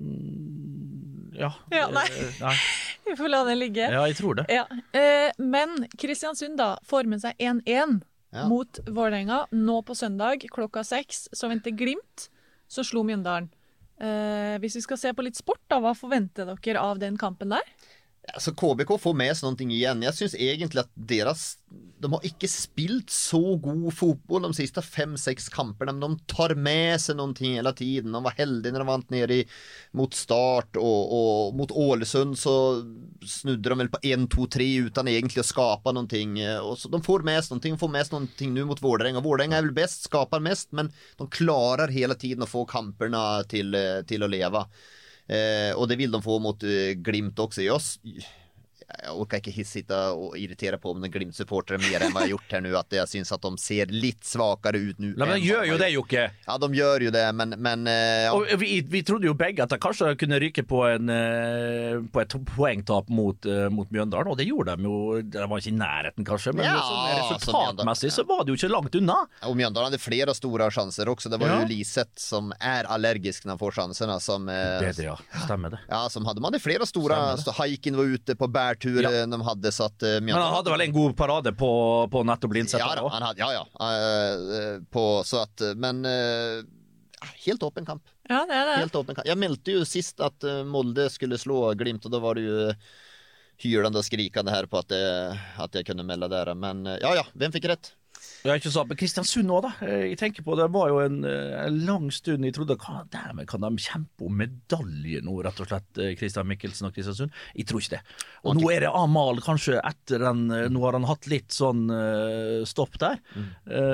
mm, ja. ja nei. nei, vi får la det ligge. Ja, jeg tror det. Ja. Uh, men Kristiansund da får med seg en en ja. mot Vålerenga nå på søndag klokka seks, så venter Glimt, så slo Mjøndalen. Eh, hvis vi skal se på litt sport da, hva forventer dere av den kampen der? Alltså K B K får med sig någonting igen. Jag syns egentligen att deras de har inte spilt så god fotboll de sista fem sex kamperna, men de tar med sig någonting hela tiden. De var heldiga när de vant ner i mot Start och, och mot Ålesund så snudde de väl på en två tre utan egentligen att skapa någonting, och så de får med sig någonting, får med sig någonting nu mot Vålerenga. Vålerenga är väl bäst, skapar mest, men de klarar hela tiden att få kamperna till till att leva. Eh, och det vill de få mot eh, Glimt också. Jag, jag orkar inte sitta och irritera på om den Glimt-supportare mer än vad jag gjort här nu, att jag syns att de ser lite svagare ut nu. Nej, men gör ju det, Jocke. Ja, de gör ju det, men... men eh, ja. Och vi, vi trodde ju bägge att de kanske kunde rycka på, en, eh, på ett poängtap mot, eh, mot Mjøndalen, och det gjorde de ju. Det var inte i närheten kanske, men ja, resultatmässigt så var det ju inte långt undan. Och Mjøndalen hade flera stora chanser också. Det var ja. ju Liset som är allergisk när han får chanserna. Som, eh, det är det, ja. Stämmer det. Ja, som hade, man hade flera stora. Så Haikin var ute på bärtur ja. de hade, så att... Eh, men han hade väl en god parade på, på Netto Blindset? Ja, då, han hade, ja, ja. Uh, på, så att, men... Uh, helt öppen kamp. Ja, det er det. Helt åpen kamp. Jeg meldte jo sist at uh, Molde skulle slå Glimt, og da var det jo hylende og skrikende her på at, det, at jeg kunne melde der. Men uh, ja, ja, hvem fikk rett? Jeg har ikke sagt, men Kristiansund også da. Jeg tenker på, det var jo en, en lang stund jeg trodde, hva der kan de kjempe om medalje nå, rett og slett, Christian Mikkelsen og Kristiansund? Jeg tror ikke det. Og okay. Nå er det Amal, kanskje etter den, nå har han hatt litt sånn uh, stopp der. Mm.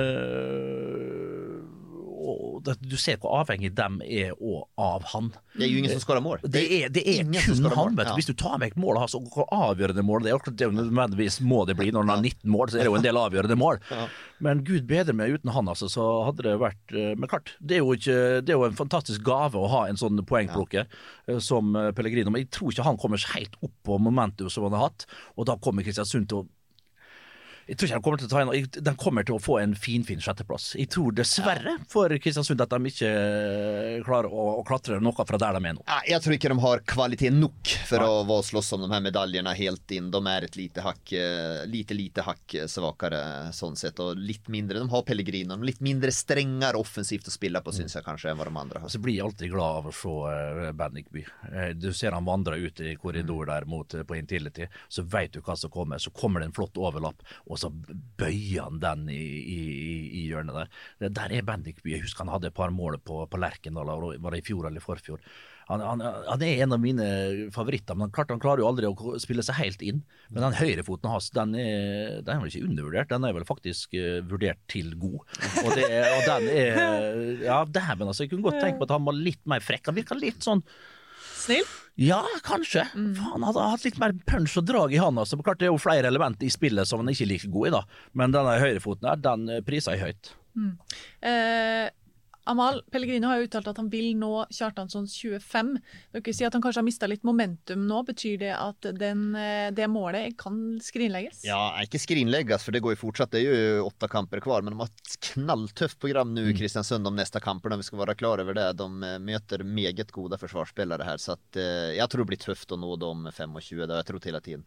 Uh, og det, du ser hvor avhengig dem er og av han. Det er jo ingen som skårer mål. Det er, det er kun han, vet du. Hvis du tar vekk mål, så hvor avgjørende mål det er, det er jo nødvendigvis må det bli når han har nitten mål, så er det jo en del avgjørende mål. Ja. Men Gud bedre med uten han, altså, så hadde det vært, men klart, det er jo, ikke, det er jo en fantastisk gave å ha en sånn poengplukker ja. Som Pellegrino, men jeg tror ikke han kommer helt opp på momentet som han har hatt, og da kommer Kristiansund til å Jeg tror ikke de kommer til å ta en, de kommer til å få en fin, fin sjetteplass. Jeg tror dessverre for Kristiansund at de ikke klarer å, å klatre noe fra der de er nå. Jeg tror ikke de har kvalitet nok for ja. Å slåss om de her medaljerna helt inn. De er et lite hakk, lite, lite hakk svakere sånn sett, og litt mindre. De har Pellegrino, litt mindre strengere offensivt å spille på, synes jeg kanskje, enn hva de andre har. Så blir jeg alltid glad av å se Bendikby. Du ser han vandre ut i korridor der mot, på Intility, så vet du hva som kommer. Så kommer det en flott overlapp, og så bøyer han den i, i, i hjørnet der. Det der er Bendikby. Jeg husker han hadde et par mål på, på Lerkendal, var det i fjor eller i forfjor. Han, han, han er en av mine favoritter, men klart han klarer jo aldri å spille seg helt inn. Men den høyrefoten hans, den er, den er vel ikke undervurdert, den er vel faktisk uh, vurdert til god. Og, det, og den er, ja, dæven, altså, jeg kunne godt tenke på at han var litt mer frekk. Han virker litt sånn snill? Ja, kanskje. Mm. Han hadde hatt litt mer punch og drag i han. Altså. Klart det er jo flere elementer i spillet som han ikke er like god i, da. Men denne høyrefoten her, den priser jeg høyt. Mm. Eh, Amal Pellegrino har jo uttalt at han vil nå Kjartanssons tjuefem. Dere sier at han kanskje har mistet litt momentum nå. Betyr det at den, det målet kan skrinlegges? Ja, ikke skrinlegges, for det går jo fortsatt. Det er jo åtte kamper kvar, men de har et knalltøft program nu i Kristiansund om neste kamper, når vi skal være klar over det. De møter meget gode forsvarsspillere her, så at, jeg tror det blir tøft å nå de tjuefem. Det har jeg trodd hele tiden.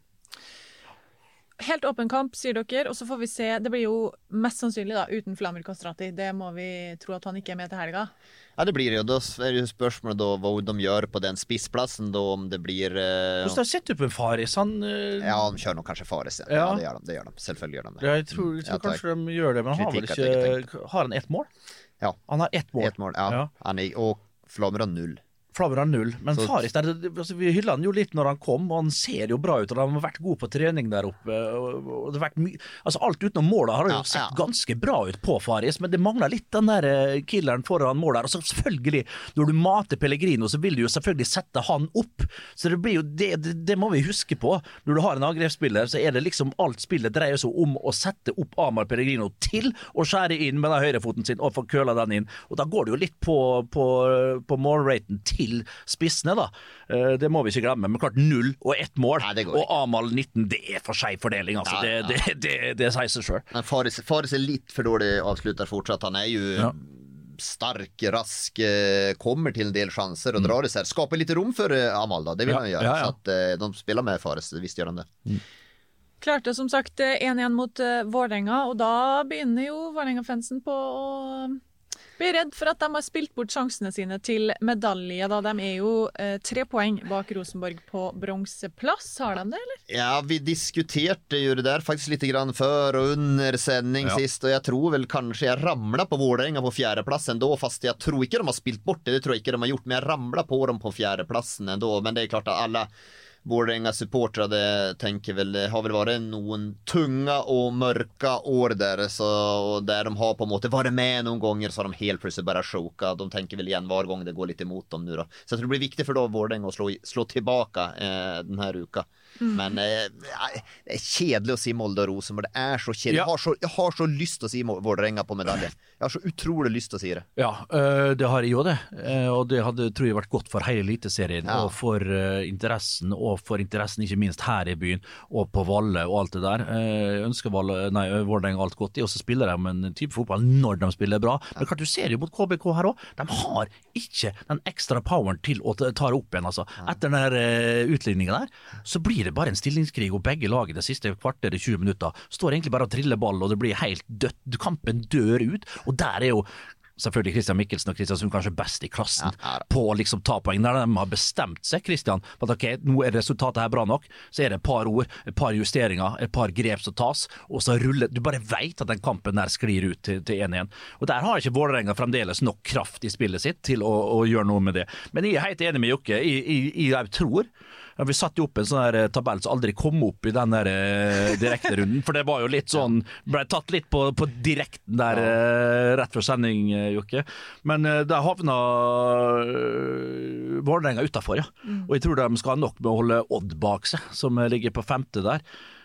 Helt åpen kamp, sier dere, og så får vi se, det blir jo mest sannsynlig da, uten Flamur Kastrati. Det må vi tro at han ikke er med til helga. Ja, det blir det jo. Da er det spørsmålet da, hva de gjør på den spissplassen, da, om det blir... Uh... Hvordan har du sett ut på en Faris? Han, uh... Ja, de kjører nok kanskje Faris. Ja, ja. ja det, gjør de, det gjør de. Selvfølgelig gjør de det. Ja, jeg tror, jeg tror mm. kanskje de gjør det, men han har vel ikke... Har han ett mål? Ja. Han har ett mål. Ett mål, ja. ja. Han er, og Flamur har null. Flamur har null, men så... Faris der, altså, vi hyller han jo litt når han kom, og han ser jo bra ut, og han har vært god på trening der oppe, og, og det har vært mye, altså alt utenom målet har jo ja, sett ja. Ganske bra ut på Faris, men det mangler litt den der killeren foran mål der, og så selvfølgelig, når du mater Pellegrino, så vil du jo selvfølgelig sette han opp, så det blir jo, det, det, det må vi huske på, når du har en angrepsspiller, så er det liksom alt spillet dreier seg om å sette opp Amar Pellegrino til å skjære inn med den høyrefoten sin, og få køla den inn, og da går det jo litt på, på, på målraten til spissene da, det må vi ikke glemme, men klart null og ett mål, Nei, og Amal nitten, det er for seg fordeling, altså. ja, ja. Det, det, det, det sier seg selv. Faris, Faris er litt for dårlig avslutter fortsatt, han er jo ja. Stark, rask, kommer til en del chanser og mm. drar det seg, skaper litt rom for Amal da, det vil ja. Han gjøre, ja, ja. Så at de spiller med Faris, visst gjør han det. Mm. Klarte som sagt en igjen mot uh, Vålerenga, og da begynner jo Vålerenga-fansen på å blir redd for at de har spilt bort sjansene sine til medalje, da de er jo eh, tre poeng bak Rosenborg på bronseplass. Har de det, eller? Ja, vi diskuterte jo det der faktisk litt grann før og under sending ja. Sist, og jeg tror vel kanskje jeg ramlet på Vålerenga på fjerdeplassen då, fast jeg tror ikke de har spilt bort det, det tror jeg ikke de har gjort, men jeg ramlet på dem på fjerdeplassen ändå, men det er klart at alle Vålerenga supportrade tänker väl, har väl varit någon tunga och mörka år där, så, och där de har på en måte varit med någon gånger, så har de helt plötsligt bara choka. De tänker väl igen var gång det går lite emot dem nu då. Så jag tror det blir viktigt för då Vålerenga att slå, slå tillbaka eh, den här uka. Mm. Men eh, det är kedligt att se Molde och Rosenborg. Det är så kedligt. Ja. Jag, har så, jag har så lyst att se Vålerenga på medaljen. Jeg har så utrolig lyst til å si det. Ja, det har jeg jo det. Og det hadde, tror jeg, vært godt for hele eliteserien, ja. Og for interessen, og for interessen ikke minst her i byen, og på Valle og alt det der. Jeg ønsker Valle, nei, Vålerenga alt godt i, og så spiller de en type fotball når de spiller bra. Men klart, du ser jo mot K B K her også, de har ikke den ekstra poweren til å ta det opp igjen, altså. Etter den der utligningen der, så blir det bare en stillingskrig, og begge lag i det siste kvarter i tjue minutter står egentlig bare og triller ball, og det blir helt dødt. Kampen dør ut. Og der er jo selvfølgelig Christian Mikkelsen og Kristiansund kanskje best i klassen Ja, ja. på å liksom ta poeng. Når de har bestemt seg, Kristian, på at ok, nå er resultatet her bra nok, så er det et par ord, et par justeringer, et par grep som tas, og så ruller, du bare vet at den kampen der sklir ut til, til en igjen. Og der har ikke Vålerenga fremdeles nok kraft i spillet sitt til å, å gjøre noe med det. Men jeg er helt enig med Jokke, jeg, jeg, jeg tror ja, vi satt jo opp en sånn her tabell som aldri kom opp i den der eh, direkterunden, for det var jo litt sånn, ble tatt litt på, på direkten der eh, rett før sending, eh, Jokke. Men eh, der havna eh, Vålerenga utenfor, ja. Mm. Og jeg tror de skal ha nok med å holde Odd bak seg, som ligger på femte der.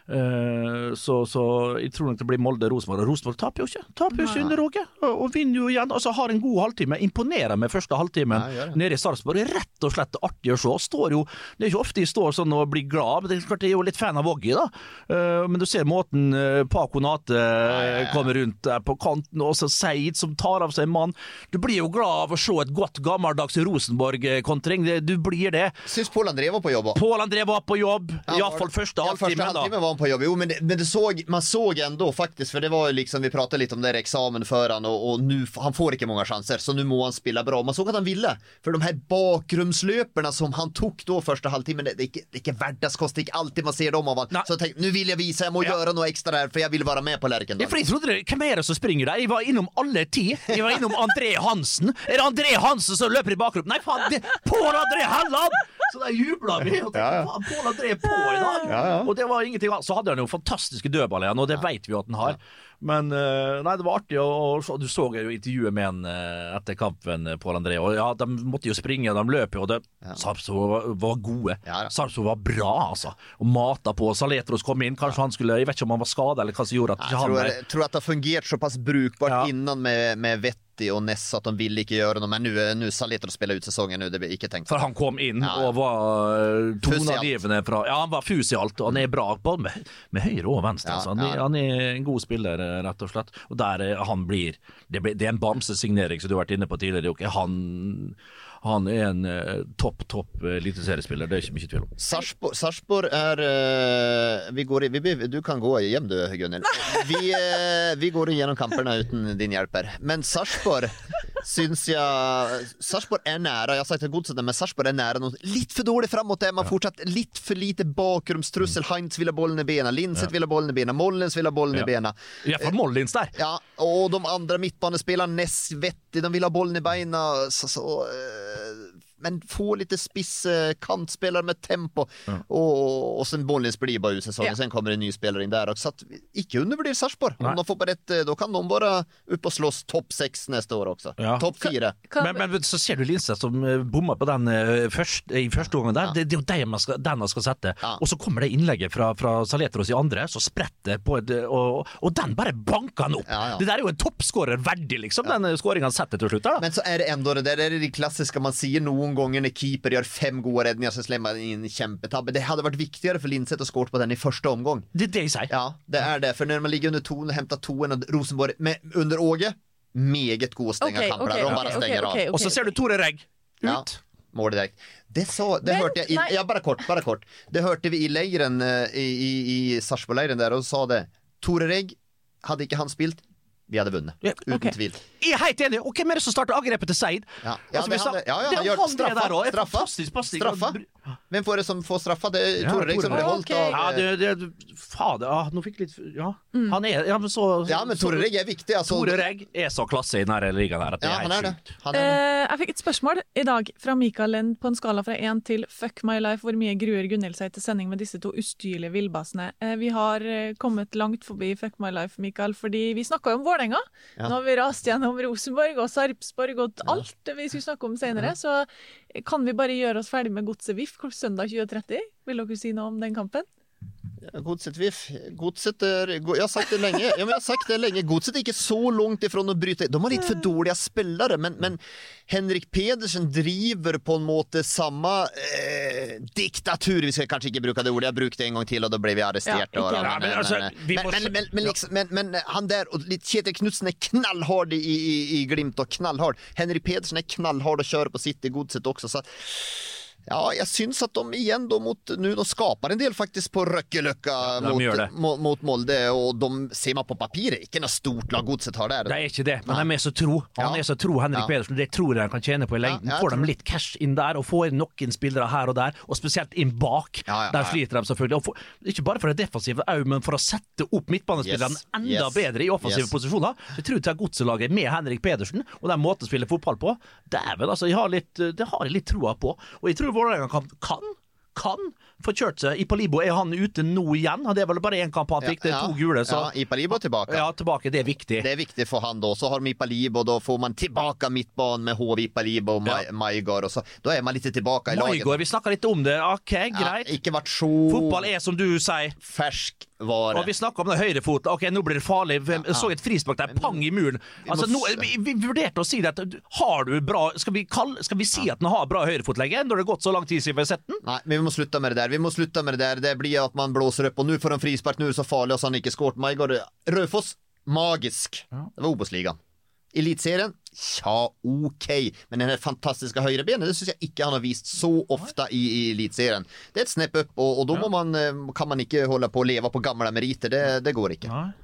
Uh, så, så jeg tror nok det blir Molde-Rosenborg, og Rosenborg taper jo ikke taper jo ikke under Råge, og, og vinner jo igjen, altså har en god halvtime, imponerer med første halvtimen ja, nede i Sarpsborg, rett og slett artig å se, står jo, det er ikke ofte de står sånn og blir glad, men det er klart jeg er jo litt fan av Våggi da, uh, men du ser måten uh, Paco Nate uh, ja, ja, ja. kommer rundt der på kanten, og så Seid som tar av seg en mann, du blir jo glad av å se et godt gammeldags Rosenborg-kontring, du blir det. Synes Pål André var på jobb? Pål André var på jobb, ja, i hvert fall første halvtimen da. På jobb. Jo, men, det, men det såg, man såg ändå faktiskt, för det var ju liksom, vi pratade lite om det här examen för han och, och nu, han får inte många chanser, så nu må han spela bra. Man såg att han ville, för de här bakrumslöperna som han tog då första halvtimmen, det, det, det, det är inte världskost, det är inte alltid man ser dem av han. Nej. Så jag tänkte, nu vill jag visa, jag må ja. göra något extra där, för jag vill vara med på Lärken. Ja, för jag trodde det, hvem är det som springer där? Jag var inom alla tio, jag var inom André Hansen. Är det André Hansen som löper i bakgruppen? Nej fan, det Pål André Halland! Så där jublar vi och tänkte, fan, Pål André på idag. Ja, ja. Och det var ingenting, så hade han jo fantastiske dødball igjen, og det ja. vet vi jo at han har. Men uh, nei, det var artig, og, og du så jo intervjuet med han uh, etter kampen, Pål André, og ja, de måtte jo springe, de løp jo, og det, ja. Sarpsborg var, var gode. Ja, ja. Sarpsborg var bra, altså. Og mata på, Saletros kom inn, kanskje ja. han skulle, jeg vet ikke om han var skadet, eller hva som gjorde at jeg tror, jeg tror at det har fungert såpass brukbart ja. innan med, med vett och Ness att de vill inte göra något, men nu nu Saletro spelar ut säsongen nu, det blir inte tänkt. För han kom in ja. och var tonadgivande från ja, han var fus i allt och han är bra både med, med höger och vänster ja, alltså. Han, ja. han är en god spelare rätt och slett. Och där han blir det, blir det är en Bamse signering så du har varit inne på tidigare och han han är en uh, topp topp uh, lite seriespelare, det är inte mycket tvil om. Sarpsborg Sarpsborg är uh, vi går i, vi, du kan gå hem du Gunnel. Vi uh, vi går igenom kamperna utan din hjälp här. Men Sarpsborg syns jag Sarpsborg är nära. Jag har sagt att Godset men Sarpsborg är nära något lite för dåligt framåt där man ja. fortsatt lite för lite bakrumstrussel. Mm. Heinz vill ha bollen i benen, Lindset ja. vill ha bollen i benen, Mollens vill ha bollen ja. i benen. Ja, för Mollens där. Ja, och de andra mittbanespelarna Ness Vetti, de vill ha bollen i benen så så men få lite spiss kantspelare med tempo mm. och, och sen Bollens blir bara ut säsongen, ja. sen kommer en ny spelare in där också, så att inte undervärderar Sarpsborg. Om de får på rätt, då kan de bara upp och slåss topp sex nästa år också. Ja. Topp fyra. Men, men så ser du Lindstedt som bommar på den uh, först, i första gången där. Ja. Det, det är det man ska, den man ska sätta. Ja. Och så kommer det inlägget från från Saletros i andra så sprätter på ett, och och den bara bankar han upp. Ja, ja. Det där är ju en toppscorer värdig liksom ja. den scoringen han sätter till slut där. Men så är det ändå det där är det klassiska man säger någon gånger när keeper gör fem goda räddningar så slänger man in kämpetabbe. Det hade varit viktigare för Lindset att skåra på den i första omgång. Det är det jag säger. Ja, det är det. För när man ligger under ton och hämtar tonen och Rosenborg med, under Åge, meget god stänga okay, kamper. Okay, de bara okay, stänger okay, okay, av. Och så ser du Tore Regg ut. Ja. Mål direkt. Det så det men, hörde jag i, ja bara kort, bara kort. Det hörde vi i lägren i i i Sarpsborg-lägren där och sa det. Tore Regg hade inte han spilt vi hade vunnit. Ja, utan okay. tvil. Jag är helt enig. Och vem är det som startar angreppet till Seid? Ja, ja, alltså, det, han, ja, ja, han gör straffa. Straffa. straffa. Vem får det som får straffa? Det är ja, Tore Regg som blir hållt okay. av... Ja, det, det, fan, ja, nu fick lite... Ja, mm. han är... Ja, men, så, ja, men Tore Regg är viktig. Alltså, Tore Regg är så klasse i den här ligan här att det ja, är han är det. Han är det. Uh, jag fick ett spørsmål i dag fra Mikael Lend på en skala fra en til Fuck My Life, hvor mye gruer Gunnel seg til sending med disse to ustyrlige villbasene. Uh, vi har uh, kommet langt forbi Fuck My Life, Mikael, fordi vi snakket om Vålerenga. Ja. Nå har vi rast gjennom Rosenborg og Sarpsborg og alt det vi skulle snakke om senere, ja. Så kan vi bare gjøre oss ferdig med Godset V I F søndag tjugo tretti? Vill du si noe om den kampen? Godset V I F. Godset är, jag har sagt det länge. Ja, men jag har sagt det länge. Godset är inte så långt ifrån att bryta. De har lite för dåliga spelare, men men Henrik Pedersen driver på en måte samma eh, diktatur. Vi ska kanske inte bruka det ordet. Jag brukade en gång till och då blev vi arresterade. Ja, ja, men, alltså, men, men, men, men, liksom, men, men han där och lite Kjetil Knutsen är knallhard i, i, i Glimt och knallhard. Henrik Pedersen är knallhard och kör på sitt i Godset också så att Ja, jag syns att de igen då mot nu de skapar en del faktiskt på Röckelöcka ja, mot, mot, mot Molde och de ser man på papiret inte något stort lag Godset har där. Det är inte det, men de är så tro. Han ja. är så tro Henrik ja. Pedersen, det tror jag han kan tjäna på i längden. Ja, får de tror... lite cash in där och får noen spelare här och där och speciellt in bak. Ja, ja, där ja. sliter de selvfølgelig. Och får, inte bara för det defensiva men för att sätta upp mittbanespelaren yes. ända yes. bättre i offensiva yes. positioner. Så jag tror att det är Godselaget med Henrik Pedersen och den måten spela fotboll på. Det är väl alltså jag har lite det har jag lite troa på. Och jag tror Vålerenga kan kan kan få kört sig. Ipalibo är han ute nu igen. Det är väl bara en kamp han fick, det är ja, två gula. Så... Ja, Ipalibo tillbaka. Ja, tillbaka, det är viktigt. Det är viktigt för han då. Så har de Ipalibo, då får man tillbaka mittban med H V Ipalibo och ja. Majgård och så. Då är man lite tillbaka i laget. Majgård, vi snackar lite om det. Okej, okay, greit. Ja, ikke varit så... Fotboll är som du säger. Färsk var det. Och vi snackar om den högerfoten. Okej, okay, nu blir det farligt. Jag ja, såg ett frispark där, pang i muren. Alltså, vi, måste... nu, vi, vi vurderade att säga att har du bra, ska vi, kall, ska vi se ja. Att den har bra högerfotläge ändå har det gått så lång tid sedan vi har sett den? Nej, men vi måste sluta med det där. Vi måste sluta med det där. Det blir att man blåser upp och nu får de frispark, nu är det så farligt och så har han inte skårt. Majgård, Röfors, magisk. Ja. Det var Obosligan. Elitserien, ja okej, okay. Men den här fantastiska högerbenet, det syns jag inte han har visat så ofta i, i elitserien. Det är ett snäpp upp och, och då ja. man, kan man inte hålla på och leva på gamla meriter, det, det går inte. Ja.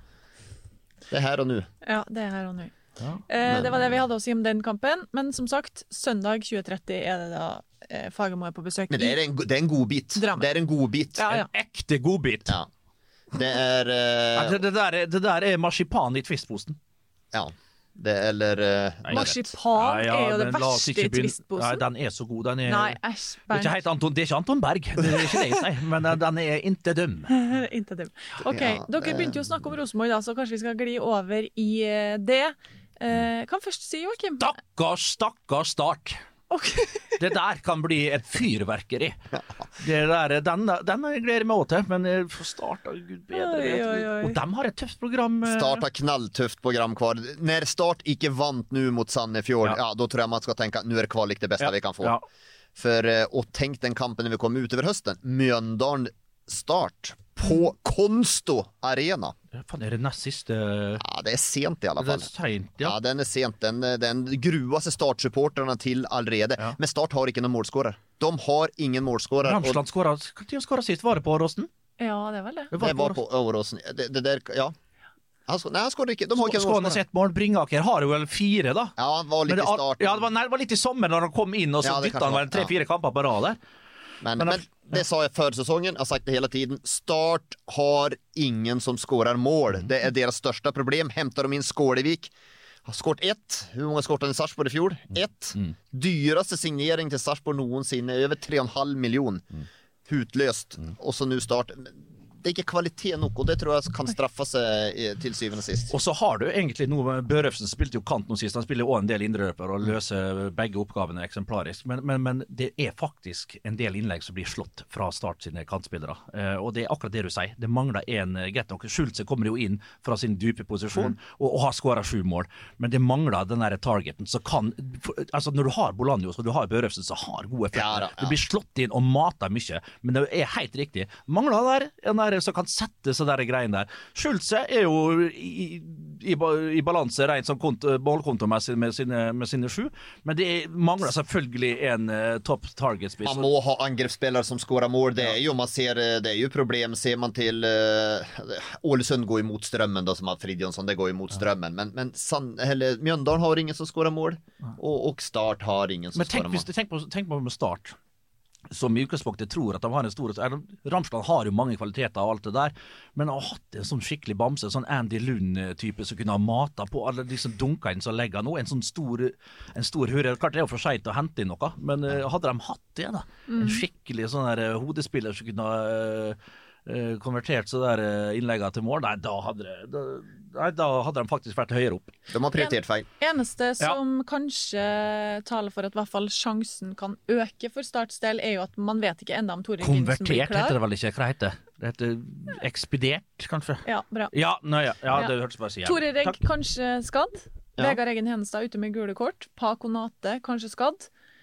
Det är här och nu. Ja, det är här och nu. Ja. Eh, det var det vi hade att säga om den kampen, men som sagt, söndag tjugo trettio är det då eh, Fagermo är på besök. Men det är en, det är en god bit. Drama. Det är en god bit. Ja, ja. En äkte god bit. Ja. Det är... Eh... Ja, det, det, där är det där är marsipan i tvistposten. Ja. Det eller uh, marsipan ja, ja, är ju det värsta i tvistposten. Ja, den är så god. Den är Nej, äsch, det är inte helt Anton, det är inte Anton Berg. Det är inte det, nej, men den är inte dum. Inte dum. Okej, okay, ja, dere begynte jo å snakke om Rosenborg da, så kanskje vi skal gli over i det. Eh, kan først si, Joakim. Stakkars, stakkars Start. Okay. Det där kan bli ett fyrverkeri. Det där, den, den gleder mig åt det, men för Start, gud bedre. Oj, oj, oj. Och de har ett tufft program. Start har knalltufft program kvar. När Start inte vant nu mot Sandefjord, ja. ja, då tror jag man ska tänka nu är det kvaligt det bästa ja. vi kan få. Ja. För, och tänk den kampen när vi kom ut över hösten. Mjölndalen Start på Konsto Arena. Fan, är det näst sista? Ja, det är sent i alla fall. Det är sent, ja. ja, den är sent. Den, den gruvaste startsupporterna till allrede. Ja. Men Start har inte någon målskårare. De har ingen målskårare. Ramsland och... skårade. De skårade sist, var det på Åråsen? Ja, det var det. Det var, det var på Åråsen. Det, det där, ja. Han, nej, han skårade inte. De har inte Skånes ett mål. Bringaker har ju väl fyra då? Ja, han var lite det, i starten. Ja, det var, det var lite i sommar när de kom in och så ja, bytte han väl tre, fyra ja. kamper på rad där. Men, men, men det sa jag för säsongen, jag har sagt det hela tiden. Start har ingen som skårar mål. Mm. Det är deras största problem. Hämtar de in Skålevik, har skårt ett. Hur många skårtade i Sarpsborg i fjol? Mm. Ett. Mm. Dyraste signering till Sarpsborg någonsin, över tre och en halv miljon. Mm. Hutlöst. Mm. Och så nu Start. Det är inte kvalitet nog, och det tror jag kan straffa sig till syvende och sist. Och så har du egentligen nog Børøfsen spilte jo kant nå sist. Han spiller jo en del indreløper og løser begge oppgavene eksemplarisk. Men, men, men det er faktisk en del innlegg som blir slått fra Start sine kantspillere. Eh, og det er akkurat det du sier. Det mangler en greit nok. Schulze kommer jo inn fra sin dype posisjon mm. og, og har skåret sju mål. Men det mangler den der targeten. Så kan, for, altså når du har Bolanjos og du har Børøfsen, så har gode effekter. Ja, da, ja. Det blir slått inn og matet mye. Men det er helt riktig. Mangler der en der som kan sette så der greien der. Schulze er jo i, i, i balanse rent som målkontomessig med sine, med sine sju, men det er, mangler selvfølgelig en uh, top target-spiss. Man må ha angreppsspelare som skårar mål. Det är ju, man ser, det är ju problem. Ser man till uh, Ålesund går emot strömmen då, som har Fridjonsson, det går emot strömmen. Men, men San, eller, Mjölndalen har ingen som skårar mål, och, och Start har ingen som men skårar mål. Men tänk på, tänk på med Start. Som i utgangspunktet tror at de har en stor Ramsland har jo mange kvaliteter og alt det der, men har hatt en sånn skikkelig bamse, sånn Andy Lund-type som kunne ha matet på, eller liksom dunket inn så legger nå, en sånn stor en stor hurre. Klart det er jo for seg til å hente inn noe, men uh, hadde de hatt det da, mm. en skikkelig sånn der uh, hodespiller som kunne ha uh, uh, konvertert så der uh, innlegget til mål, nei, da hadde det da, nei, da hadde de faktisk vært høyere opp. De har prioritert feil. En, eneste som ja. kanskje taler for at i hvert fall sjansen kan øke for Starts del, er jo at man vet ikke enda om Tore Ginsen blir klar. Konvertert heter det vel ikke, hva heter det? Det heter ekspedert, kanskje? Ja, bra. Ja, nøy, ja. ja, det hørtes bare å si. Ja. Tore Regg kanskje skadd. Ja. Vegard Eggen Henestad ute med gule kort. Pa Konate kanskje skadd.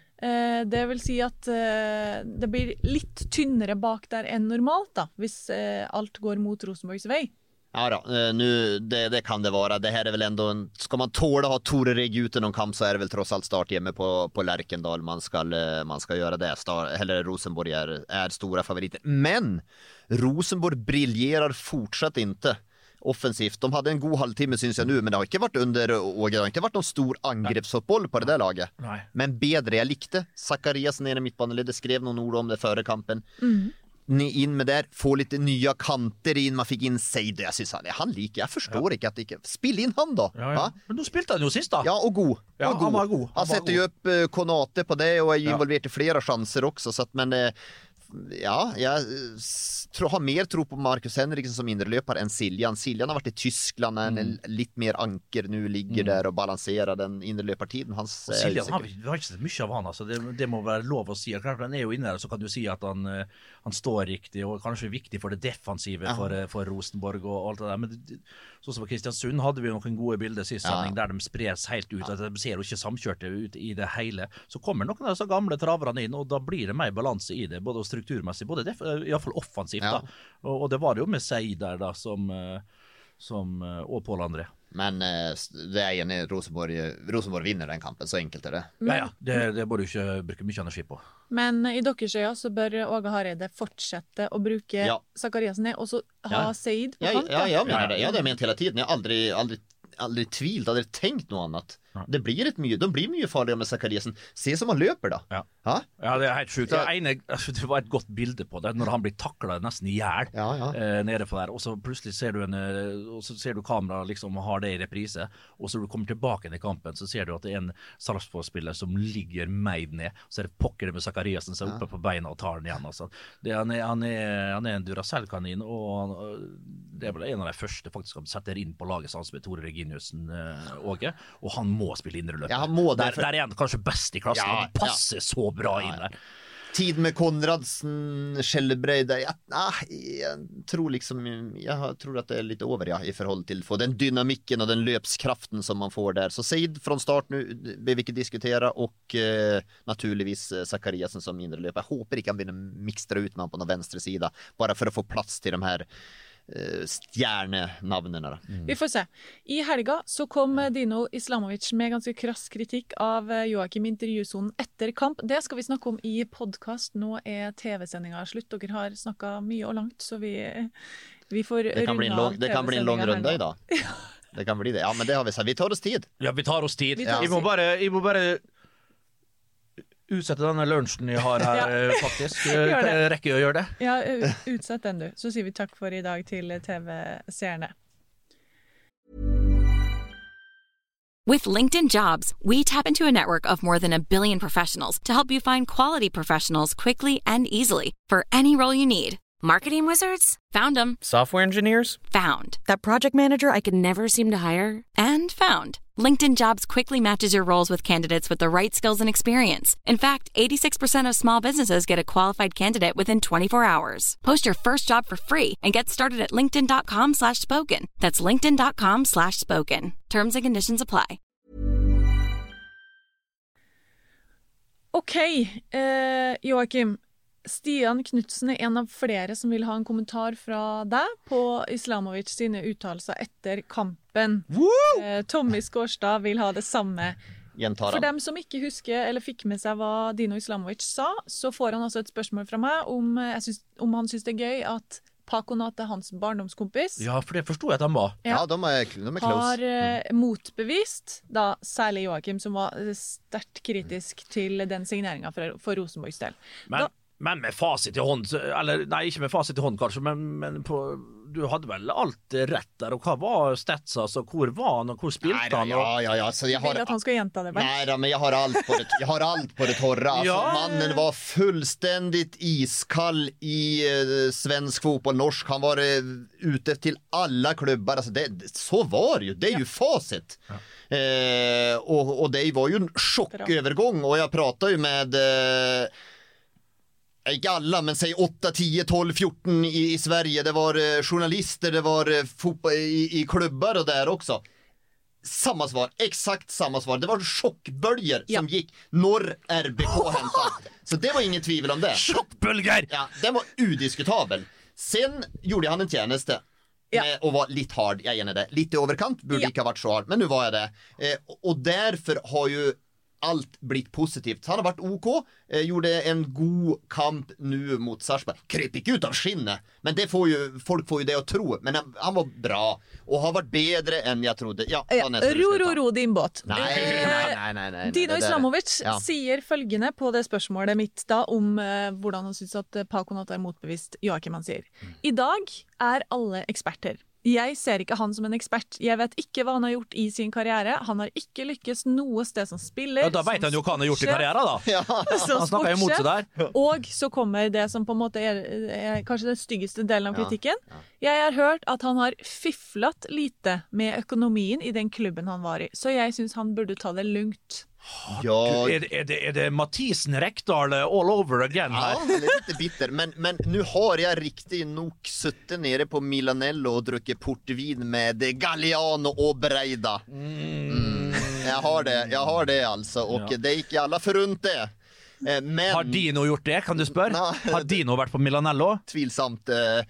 Eh, det vil si at eh, det blir litt tynnere bak der enn normalt da, hvis eh, alt går mot Rosenborgs vei. Ja då, nu, det, det kan det vara. Det här är väl ändå en, ska man tåla ha Tore Regg ute någon kamp så är det väl trots allt start hjemme på, på Lerkendal. Man ska, man ska göra det. Star, eller Rosenborg är, är stora favoriter. Men Rosenborg briljerar fortsatt inte offensivt. De hade en god halvtimme syns jag nu, men det har inte varit under Åge. Det har inte varit någon stor angreppsfotboll på det där laget. Nej. Men bedre, jag likte Zacharias nere i mittbaneleddet, skrev någon ord om det före kampen. Mm. Ni in med där, få lite nya kanter in, man fick in Seid, jag syns han, han liker, jag förstår ja. inte att det inte, spill in han då. Ja, ja. Men då spilte han ju sist då. Ja, och god. Ja, och god. Han var god. Han, han var sätter god. ju upp uh, Konate på det och är ju ja. involverad i flera chanser också, så att, men uh, ja, jag tror, har mer tro på Marcus Henriksen som inrelöpare än Siljan. Siljan har varit i Tyskland, mm. en lite mer anker nu, ligger mm. där och balanserar den inrelöpartiden. Hans och Siljan har vi har inte sett mycket av han, alltså det, det må vara lov att säga. Klart han är ju inne där, så kan du säga att han, han står riktigt och kanske är viktig för det defensiva ja. för, för Rosenborg och allt det där. Men det, så som på Kristiansund hade vi noen gode bilder sist ja. där de spres helt ut, at de ser jo ikke samkjørte ut i det hele. Så kommer noen av disse gamle traverne inn, og da blir det mer balanse i det, både strukturmessig, både def- i hvert fall offensivt ja. da. Og, og det var det jo med Seid der da, som, som og Pål André. Men det är en Rosenborg, Rosenborg vinner den kampen, så enkelt är det. Ja, ja. Det, det borde du ikke bruke mye energi på. Men i deres øyne så bør Åge Hareide fortsette å bruke ja. Zachariasen og så ha ja. Seid på ja, kant. Ja, jag menar det. Ja, det har jag menat hela tiden. Jag har aldrig, aldrig, aldrig tvilt, aldrig tänkt något annat. Det blir ett mycket, de blir mycket farligare med Zachariasen. Se som han löper då. Ja. Ha? Ja, det är helt sjukt. Det, ene, alltså, det var ett gott bild på det när han blir tacklad nästan ihjäl ja, ja. eh, nere för där och så plötsligt ser du en och så ser du kamera liksom och har det i reprise och så du kommer tillbaka i kampen så ser du att det är en Sarpsborg-spelare som ligger mejd ner så är det pocker med Zachariasen så ja. uppe på benen och tar den igen alltså. Det han är han är han är en Duracell-kanin och han, det är väl en av de första faktiskt som sätter in på laget sans med Tore Reginiussen eh, Åge och han må spela in i löpet. Ja, må där, för... där är han kanske bäst i klassen. Ja, han passar ja. så bra in där. Tid med Konradsen, Kjellebreid där. Jag, ah, jag tror liksom jag tror att det är lite över ja, i förhåll till få den dynamiken och den löpskraften som man får där. Så Seid från start nu behöver vi diskutera och eh, naturligtvis eh, Zachariasen som inre löpare. Jag hoppas inte han vill mixtra ut man på den vänstra sida bara för att få plats till de här stjärnenavnene. Mm. Vi får se. I helga så kom Dino Islamovic med ganske krass kritikk av Joakim intervjusonen etter kamp. Det skal vi snakke om i podcast. Nå er tv-sendinga slutt. Dere har snakket mye og langt, så vi, vi får det kan, bli en lång, det kan bli en lång runda i dag. Ja. Det kan bli det. Ja, men det har vi sagt. Vi tar oss tid. Ja, vi tar oss tid. Vi tar oss jeg må bare, jeg må bare utsette denne lunsjen jeg har her, ja. faktisk. Rekker jeg å gjøre det? Ja, utsett den du. Så sier vi takk for i dag til T V-seerne. With LinkedIn Jobs, we tap into a network of more than a billion professionals to help you find quality professionals quickly and easily for any role you need. Marketing wizards? Found them. Software engineers? Found. That project manager I could never seem to hire? And found. LinkedIn Jobs quickly matches your roles with candidates with the right skills and experience. In fact, eighty-six percent of small businesses get a qualified candidate within twenty-four hours. Post your first job for free and get started at linkedin.com slash spoken. That's linkedin.com slash spoken. Terms and conditions apply. Okej, okay. eh, Joakim. Stian Knutsen er en av flere som vil ha en kommentar fra deg på Islamovic sine uttalelser etter kampen. Eh, Tommy Skårstad vil ha det samme. For dem som ikke husker eller fikk med seg hva Dino Islamovic sa, så får han også et spørsmål fra meg om, jeg synes, om han synes det er gøy at Pakonate, hans barndomskompis, ja, for det forstår jeg at han var. Ja, ja de, er, de er close. Har eh, motbevist, da særlig Joakim, som var sterkt kritisk til den signeringen for, for Rosenborgs del. Men... Da, Men med fasit i hånd, eller nei, ikke med fasit i hånd kanskje, men, men på, du hadde vel alt rett der, og hva var stats, altså, hvor var han, og hvor spilte han? Og... Ja, ja, ja, så jeg har... Vil at han skal gjenta det, vel? Nej, men jag har allt på det, jag har allt på det torra. Alltså, ja. Mannen var fullständigt iskall i eh, svensk fotboll, norsk, han var eh, ute till alla klubbar, alltså, det, så var det ju, det är ju facit. Ja. Eh, och, och det var ju en chockövergång, och jag pratade ju med... Eh, inte alla, men säg åtta, tio, tolv, fjorton i, i Sverige. Det var eh, journalister, det var eh, fotboll i, i klubbar och där också. Samma svar, exakt samma svar. Det var chockböljer ja. som gick norr R B K hämta. Så det var ingen tvivel om det. Chockböljer! Ja, det var udiskutabel. Sen gjorde han en tjänste. ja. med å være litt hard, jeg er enig i det. Litt i overkant burde ja. ikke ha vært så hard, men nu var jeg det. Eh, og derfor har jo allt blitt positivt. Han har vært OK, eh, gjorde en god kamp nu mot Sarpsborg. Kryp ikke ut av skinnet, men det får jo, folk får jo det å tro. Men han, han var bra, og har vært bedre enn jeg trodde. Ja, ja. Ro, ro, ro, din båt. Nei, nei, nei, nei, nei Dino Islamovic ja. sier følgende på det spørsmålet mitt da, om eh, hvordan han synes at Pål Konate er motbevist. Joakim han sier, i dag er alle eksperter. Jeg ser ikke han som en ekspert. Jeg vet ikke hva han har gjort i sin karriere. Han har ikke lykkes noe sted som spiller. Ja, da vet han jo hva han har gjort i karrieren, da. Ja. Han snakker jo mot seg der. Og så kommer det som på en måte er, er kanskje den styggeste delen av kritikken. Ja. Ja. Jeg har hørt at han har fifflet lite med økonomien i den klubben han var i. Så jeg synes han burde ta det lugnt. Ja. Er, det, er, det, er det Mathisen Rekdal all over again her? Ja, litt bitter. Men, men nu har jeg riktig nok suttet nere på Milanello og drukket portvin med Galliano og Breida. Mm. Mm. Jeg har det, jeg har det altså. Og ja. det gikk alle forunt det. Men, har Dino gjort det, kan du spørre? Na, har Dino vært på Milanello? Tvilsamt.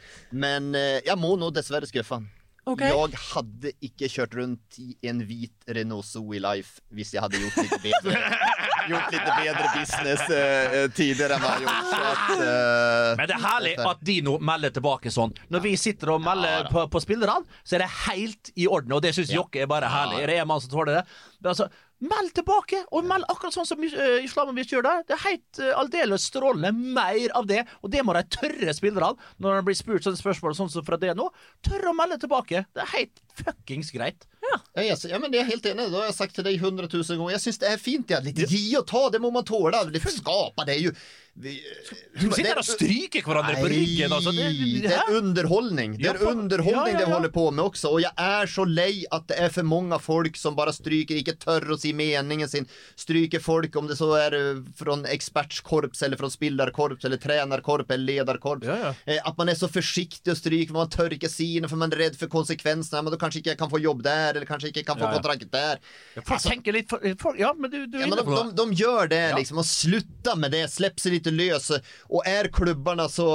Men jeg må nå dessverre skuffe han. Okay. Jeg hadde ikke kjørt rundt i en hvit Renault Zoe Life hvis jeg hadde gjort litt bedre, gjort litt bedre business uh, tidligere enn jeg har gjort. At, uh, Men det er herlig at Dino melder tilbake sånn. Når vi sitter og melder ja, på, på spillerne, så er det helt i orden, og det synes ja. Jokke er bare herlig. Det er man som tåler det. Men altså, meld tilbake, og meld akkurat sånn som uh, Islamovic gjør det. Det er helt uh, aldeles strålende mer av det, og det må de tørre spillerne når de blir spurt sånne spørsmål sånn som fra det nå. Tørre å melde tilbake. Det er helt fuckings greit. Ja. Ja, ja, men det er helt enig. Det har jeg sagt til deg hundre tusen ganger. Jeg synes det er fint. Ja. Litt gi og ta, det må man tåle. Det skapet, det er jo vi, du sitter der og stryker hverandre på ryggen altså. det, det, det er underholdning Det er ja, underholdning ja, ja, ja. det holder på med også. Og jeg er så lei at det er for mange folk som bare stryker, ikke tør å si meningen sin. Stryker folk, om det så er fra ekspertskorps eller fra spillerkorps eller trenerkorps eller lederkorps ja, ja. At man er så forsiktig å stryke, man tør ikke si noe for man er redd for konsekvensene. Men du kanskje ikke kan få jobb der, eller kanskje ikke kan få ja, ja. kontrakt der. Jeg altså, tenker litt for, for, Ja, men du, du ja, men de, de, de gjør det ja. liksom, og slutter med det, slipper seg litt løs, og er klubbarna så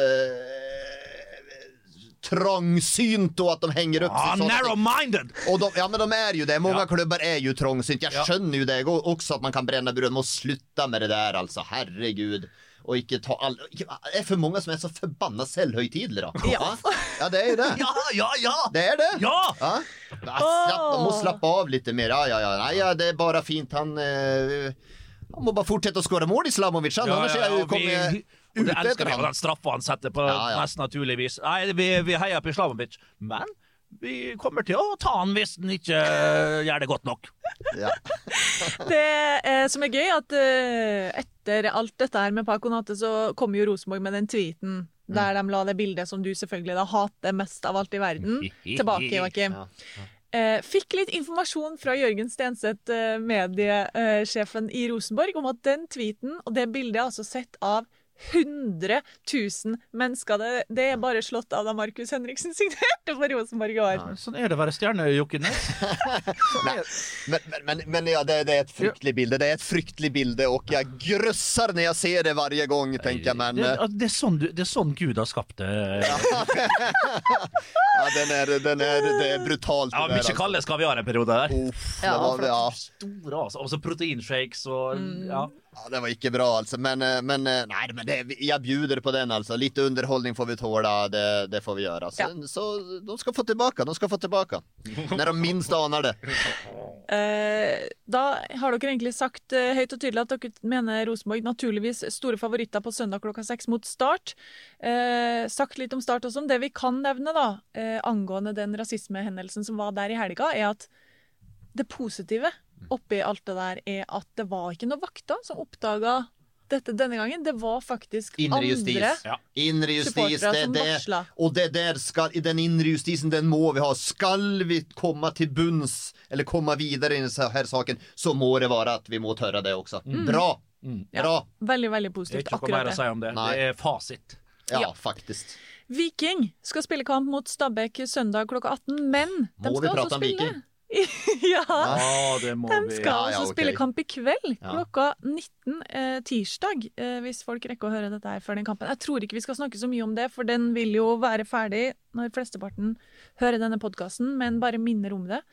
uh, trångsynt og at de henger upp ah, sig narrow-minded och de, ja men de är ju det, många ja. klubbar är ju trångsynt. Jag ja. skönner ju det också att man kan bränna bröd, och sluta med det där alltså, herregud. Och inte ta all det är för många som är så förbannat selvhøytidelige då. Ja. Ja, det är ju det. Ja, ja, ja. Det är det. Ja. Ja. Slapp, de måste slappa av lite mer. Ja, ja, ja. Nej, ja, det är bara fint han eh, han må bare fortsette å skåre mål i Islamovic. Han, ja, annars ja, ja, er jo kommet ut det elsker vi, og den straffa han setter på ja, ja. mest naturligvis. Nei, vi, vi heier på Islamovic, men vi kommer til å ta han hvis han ikke gjør det godt nok. Ja. Det eh, som er gøy, at eh, etter alt dette her med Pål Konate, så kommer jo Rosenborg med den tweeten der de la det bildet som du selvfølgelig da hater mest av alt i verden, tilbake, Joakim. Ja, ja. Eh, fikk litt informasjon fra Jørgen Stenseth, eh, mediesjefen i Rosenborg, om at den tweeten og det bildet er altså sett av hundre tusen mennesker. Det, det er bare slått av da Markus Henriksen signerte for Rosenborg i år. Ja, sånn er det å være stjerne, Jokken. men, men, men, men ja, det, det er et fryktelig bilde. Det er et fryktelig bilde, og jeg grøsser når jeg ser det hver gang, tenker jeg. Men... Det, det, er sånn, det er sånn Gud har skapt det. Ja, ja den, er, den er det er brutalt. Ja, mye kalde skal vi ha en periode der. Uff, det ja, var, ja. Store, altså. Også proteinshakes og... Mm. Ja. Ja, det var ikke bra altså, men, men nei, men det, jeg bjuder på den altså, litt underholdning får vi tåle, det, det får vi gjøre altså. Ja. Så de skal få tilbake, de skal få tilbake når de minst aner det. eh, Da har dere egentlig sagt eh, høyt og tydelig at dere mener Rosenborg naturligvis store favoritter på søndag klokka seks mot Start. eh, Sagt litt om Start også. Det vi kan nevne da eh, angående den rasismehendelsen som var der i helga, er at det positive oppi alt det der er at det var ikke noe vakter som oppdaget dette denne gangen. Det var faktisk indre justis. andre ja. Indre justis, det, som varsla. Og det der skal, i den indre justisen, den må vi ha. Skal vi komme til bunns, eller komme videre i denne her saken, så må det være at vi må tørre det også. Mm. Bra! Mm. Bra! Ja, veldig, veldig positivt. Det er ikke noe mer å si om det. Nei. Det er fasit. Ja, ja, faktisk. Viking skal spille kamp mot Stabæk søndag klokka atten, men de må skal også spille... Ja, Ja, det må de vi. skal Ja, ja, også ok. spille kamp i kveld, Ja. klokka nitten eh, tirsdag, eh, hvis folk rekker å høre dette her før den kampen. Jeg tror ikke vi skal snakke så mye om det, for den vil jo være ferdig når flesteparten hører denne podcasten, men bare minner om det.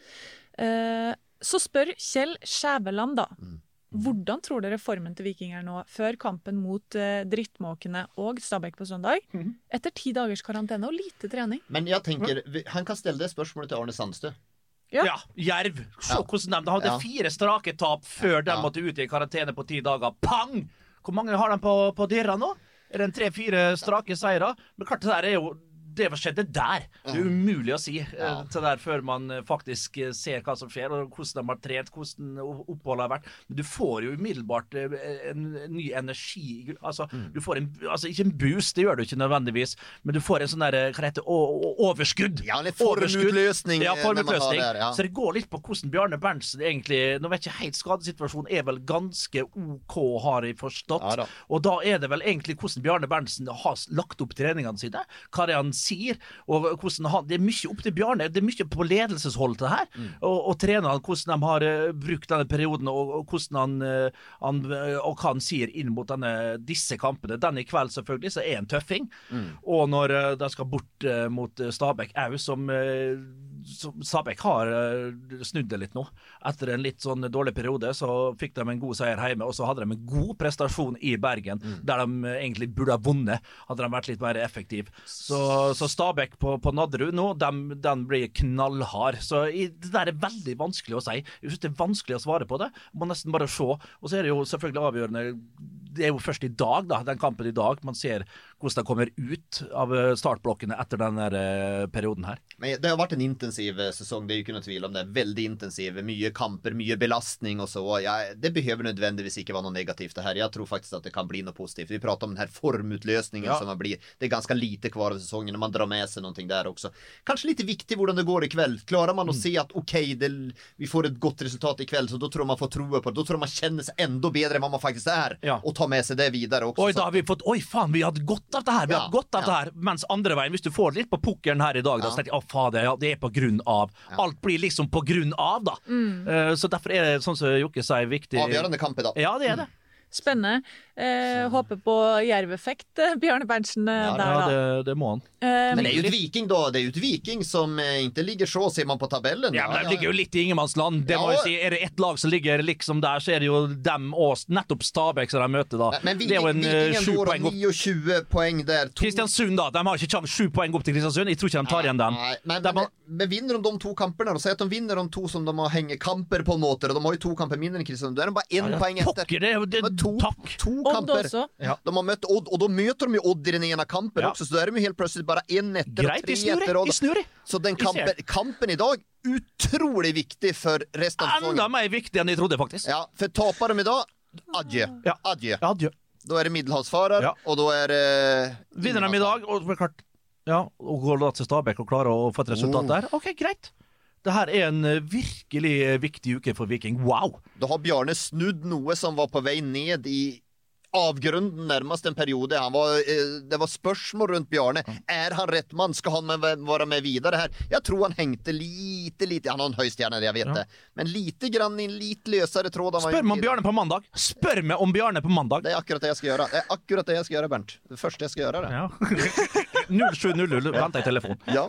Eh, så spør Kjell Skjæveland da, hvordan tror dere formen til Viking er nå, før kampen mot eh, drittmåkene og Stabæk på søndag, etter ti dagers karantene og lite trening? Men jeg tenker, vi- han kan stille det spørsmålet til Arne Sandstø. Ja. Ja, Jerv. Se Ja. hvordan de, de hadde Ja. fire strake tap før de Ja. måtte ut i karantene på ti dager. Pang! Hvor mange har de på, på dyrene nå? Er det en tre-fire strake seire? Men klart det der er jo det som skjedde der. Det er umulig å si Ja. eh, til der før man eh, faktisk eh, ser hva som skjer, og hvordan de har trent, hvordan o- oppholdet har vært. Men du får jo umiddelbart eh, en ny energi. Altså, du får en, altså ikke en boost, det gjør du ikke nødvendigvis, men du får en sånn der, hva heter det, å- å- overskudd. Ja, en Overskudd. formutløsning, Ja, eh, når man har formutløsning. der, ja. Så det går litt på hvordan Bjarne Berntsen egentlig, nå vet jeg ikke helt, skadesituasjonen er vel ganske ok, har jeg forstått. Ja da. Og da er det vel egentlig hvordan Bjarne Berntsen har s- lagt opp treningene sine, hva det er han sier, og hvordan han, det er mye opp til Bjarne, det er mye på ledelseshold til det her, Mm. og, og trenerne, hvordan de har eh, brukt denne perioden, og, og hvordan han, eh, han, eh, og hva han sier inn mot denne, disse kampene. Den i kveld selvfølgelig, så er en tøffing, Mm. og når eh, de skal bort eh, mot eh, Stabæk, au, som, eh, som Stabæk har eh, snudd det litt nå. Etter en litt sånn dårlig periode, så fikk de en god seier hjemme, og så hadde de en god prestasjon i Bergen, der de eh, egentlig burde ha vunnet, hadde de vært litt mer effektiv. Så, så Stabæk på, på Nadderud nå, den, den blir knallhard. Så i, det der er veldig vanskelig å si. Jeg synes det er vanskelig å svare på det. Man må nesten bare se. Og så er det jo selvfølgelig avgjørende, det er jo først i dag da, den kampen i dag, man ser hvordan de kommer ut av startblokkene etter denne eh, perioden her. Men det har vært en intensiv eh, säsong, det er jo ikke noe tvil om det. Veldig intensiv, mye kamper, mye belastning og så. Ja, det behøver nødvendigvis ikke være noe negativt det her. Jeg tror faktisk at det kan bli noe positivt. Vi prater om den her formutløsningen Ja. som man blir. Det er ganske lite kvar av sesongen, når man drar med seg noe der også. Kanskje litt viktig hvordan det går i kveld. Klarer man å se at ok, det, vi får et godt resultat i kveld, så da tror jeg man får troa på det. Da tror jeg man kjenner seg enda bedre enn hva man faktisk er, Ja. og tar med seg det videre også. Oi, Så- da har vi fått, oi faen, vi hadde godt av det her, vi Ja, hadde godt av ja. det her, mens andre veien, hvis du får litt på pukkelen her i dag, da, Ja. så tenker jeg, å fader, ja, det er på grunn av, alt blir liksom på grunn av da, Eh, så derfor er det, sånn som Jokke sier, viktig. Avgjørende kamp i dag. Ja, det er det. Spennende. Eh, håper på jerveffekt, eh, Bjarne Berntsen eh, der Ja, da. det, det må han. Eh, Men det er jo et Viking da, det er jo et Viking som eh, ikke ligger så, ser man på tabellen. Ja, men de ligger jo litt i ingenmannsland, det må Ja. jeg si, er det ett lag som ligger liksom der, så er det jo dem og nettopp Stabæk som de møter da. Men, men det er jo en eh, Vikingen sju går poeng og opp. tjueni poeng der. To- Kristiansund da, de har ikke kjangs sju poeng opp til Kristiansund, jeg tror ikke de tar igjen den. Nei, men, De men, har- men vinner de de to kampene, og si at de vinner de to som de har hengt kamper på en måte, og de har jo to kamper mindre enn Kristiansund, da er de bare én Ja, poeng etter. pokker, det er jo det, De har to, takk. to Odd kamper. også. Ja. De har møtt Odd, og da møter de jo Odd i den ene kampen Ja. også, så da er de jo helt plutselig bare én etter Greit, og de tre snur etter. det, Og, de snur det. så den Jeg ser. kampen, kampen i dag, utrolig viktig for resten av Enda sesongen. mer viktig enn jeg trodde faktisk. Ja, for taper de i dag, adjø. Ja. Adjø. Adjø. Da er det middelhavsfarer, Ja. og da er det Vinner de i dag, og det er klart, ja, og går da til Stabæk og klarer å få et resultat Oh. der, ok, greit. Det her er en eh, virkelig eh, viktig uke for Viking, wow. Da har Bjarne snudd noe som var på vei ned i avgrunden nærmest en periode. Han var, eh, det var spørsmål rundt Bjarne. Er han rett mann? Skal han med, være med videre her? Jeg tror han hengte lite, lite. Han har en høy stjerne, jeg vet Ja. det. Men lite grann i en litt løsere tråd. han var Spør meg om i- Bjarne på mandag. Spør meg om Bjarne på mandag. Det er akkurat det jeg skal gjøre. Det er akkurat det jeg skal gjøre, Bernt. Det første jeg skal gjøre det. Ja. null sju null null, venter i telefon. Ja.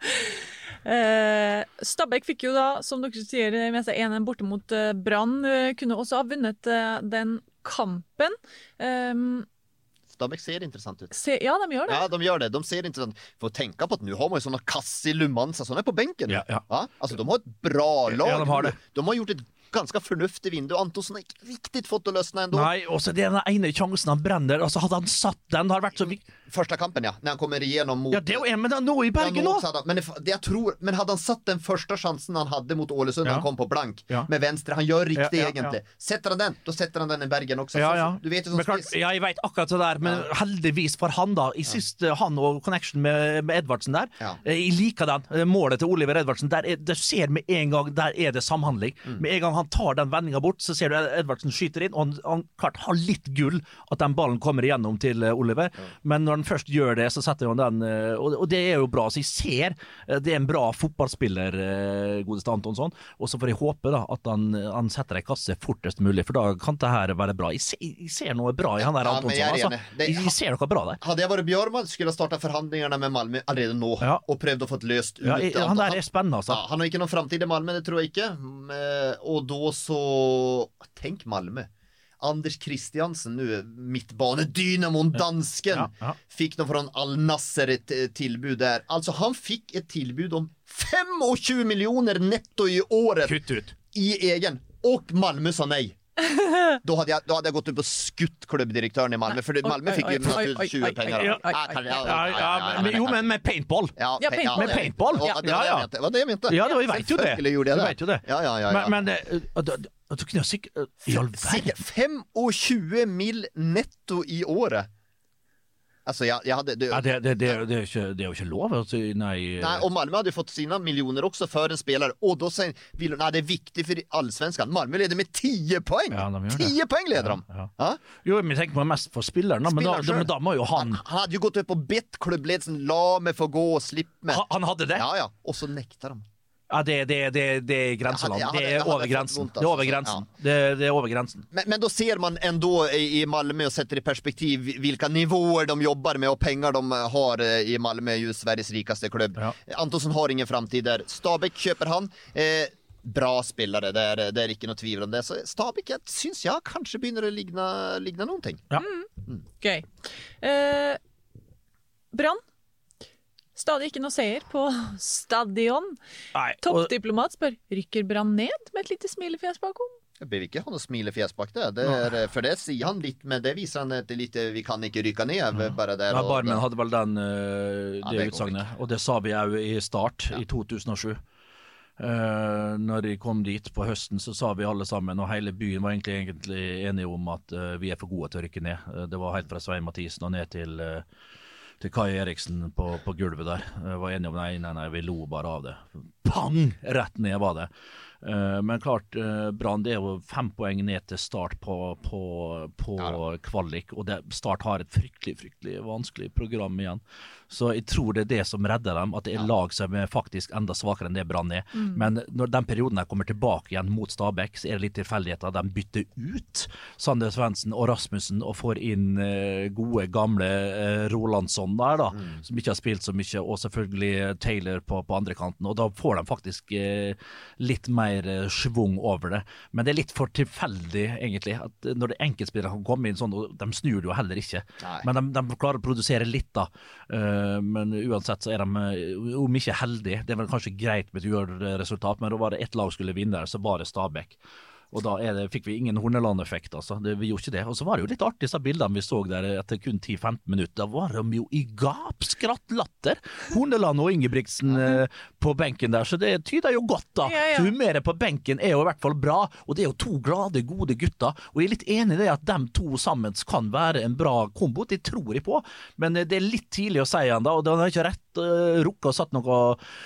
Eh, Stabæk fikk jo da, som dere sier, med seg en borte mot eh, Brann. Eh, kunne også ha vunnet eh, den kampen. Um, Stabæk ser interessant ut. se, ja, de gjør det. Ja, de gjør det. De ser interessant. For tenke på at nå har man jo sånne Kassi Lumanza, sånne på benken. Ja, ja. Altså, de har et bra lag. Ja, de har det. De har gjort et ganske fornuftig vindu. Antonsson har ikke riktig fått det løsne enda. Nei, også det er den ene sjansen han brenner, altså hadde han satt den, det har vært så viktig. Første kampen, ja. Når han kommer igjennom mot... Ja, det er jo en, men det er nå i Bergen Ja, nå. nå hadde han- men, det, det jeg tror, men hadde han satt den første sjansen han hadde mot Ålesund, Ja. han kom på blank, Ja. med venstre, han gjør riktig Ja, ja, ja. egentlig. Setter han den, da setter han den i Bergen også. Ja, Så- ja. Du vet jo som Men klart, spiss. ja, jeg vet akkurat det der, men heldigvis for han da, i siste, han og connection med, med Edvardsen der, Ja. eh, jeg liker den, Eh, målet til Oliver Edvardsen, der er, det ser med en gang, der er det samhandling. Mm. Med en gang han tar den vendingen bort, så ser du Edvardsen skyter inn, og han, han klart har litt gull at den ballen kommer igjennom til Oliver, ja. Men når han først gjør det, så setter han den, og, og det er jo bra, så jeg ser, det er en bra fotballspiller, godeste Antonsson, og så får jeg håpe da, at han, han setter en kasse fortest mulig, for da kan det her være bra. Jeg ser, jeg ser noe bra i han der Antonsson, ja, jeg, altså. det, jeg ser noe bra der. Hadde jeg vært Bjørman, skulle jeg startet forhandlingene med Malmö allerede nå, ja. Og prøvd å få løst ut. Ja, jeg, han der er spennende, altså. Ja, han har ikke noen fremtid i Malmö, det tror jeg ikke, og da så, tenk Malmö. Anders Christiansen nu, mittbanedynamon dansken, ja, ja. Fick nog från Al Nasser ett tillbud där. Alltså han fick ett tillbud om tjugofem miljoner netto i året i egen, och Malmö sa nej. Då hade jag då hade jag gått upp och skutt klubbdirektören i Malmö, för Malmö fick ju naturligtvis tjugo pengar. Ja, ja, men jo, men med paintball. Ja, ja paintball. Med paintball. Ja, det var det jag mente. Vad det jag mente. Ja, det var ju vet ju det. Gjorde jag det. Vet ju det. Ja, ja, ja. ja. Men men jag tycker jag sikkert i all verden tjugofem mil netto i året. Alltså jag jag hade det ja, det det det det är inte det är inte lov alltså nej. Nej, och Malmö hade fått sina miljoner också för en spelare, och då säger vill nej det är viktigt för allsvenskan. Malmö leder med tio poäng. Ja, tio poäng leder de. Ja. Ja. Jo, men tänk på mest för spelarna, men då men då må ju han han hade ju gått upp och bett klubbledningen la mig få gå och slipp med. Han, han hade det. Ja ja, och så nektar de. Ja, det, det, det, det är gränsland. Ja, det är över gränsen. Det är över gränsen. Ja. Det, det är över gränsen. Men, men då ser man ändå i Malmö och sätter i perspektiv vilka nivåer de jobbar med och pengar de har i Malmö, ju Sveriges rikaste klubb. Ja. Antonsson har ingen framtid där. Stabæk köper han. Eh, bra spelare, det är, det är inte något tvivel om det. Så Stabæk, jag syns jag kanske börjar det ligna, ligna någonting. Ja. Mm. Mm. Okej. Okay. Eh, Brann? Stadig ikke noe seier på stadion. Nei, og... Toppdiplomat spør, rykker Brann ned med et lite smilefjes bakom? Jeg bør ikke ha noe smilefjes bak det. det er, for det sier han litt, men det viser han at det lite, vi kan ikke rykke ned. Ja. Bare der, ja, Barmen hadde vel den, uh, det, det utsagnet, og det sa vi jo i start, ja. I to tusen og sju. Uh, når de kom dit på høsten, så sa vi alle sammen, og hele byen var egentlig, egentlig enige om at uh, vi er for gode til å rykke ned. Uh, det var helt fra Svein Mathisen og ned til... Uh, til Kai Eriksen på, på gulvet der. Jeg var enig om nei, nei, nei, vi lo bare av det. Pang! Rett ned var det. Uh, men klart, uh, Brann, det er jo fem poeng ned til start på, på, på ja. Kvalik, og det, Start har et fryktelig, fryktelig vanskelig program igjen. Så jeg tror det er det som redder dem, at det er ja. Lag som er faktisk enda svakere enn det Brann er. Mm. Men når den perioden der kommer tilbake igjen mot Stabæk, så er det litt tilfeldigheter. De bytter ut Sander Svendsen og Rasmussen og får inn uh, gode, gamle uh, Rolandsson der da, mm. som ikke har spilt så mye, og selvfølgelig Taylor på, på andre kanten, og da får de faktisk uh, litt mer svung over det. Men det er litt for tilfeldig egentlig, at når det enkeltspillere kan komme inn sånn, og de snur det jo heller ikke. Nei. Men de, de klarer å produsere litt da. Uh, men uansett så er de om ikke heldige. Det er vel kanskje greit med et uavgjort-resultat, men da var det ett lag skulle vinne der, så bare Stabæk. Og da er det, fikk vi ingen Horneland-effekt, altså. Det, vi gjorde ikke det. Og så var det jo litt artig, disse bildene vi så der etter kun ti til femten minutter. Da var de jo i gapskratt latter. Horneland og Ingebrigtsen eh, på benken der, så det tyder jo godt da. Ja, ja. Så humøret på benken er jo i hvert fall bra, og det er jo to glade, gode gutter. Og jeg er litt enig i det at de to sammen kan være en bra kombo, det tror jeg på. Men det er litt tidlig å si igjen da, og det har ikke rett uh, rukket og satt noe...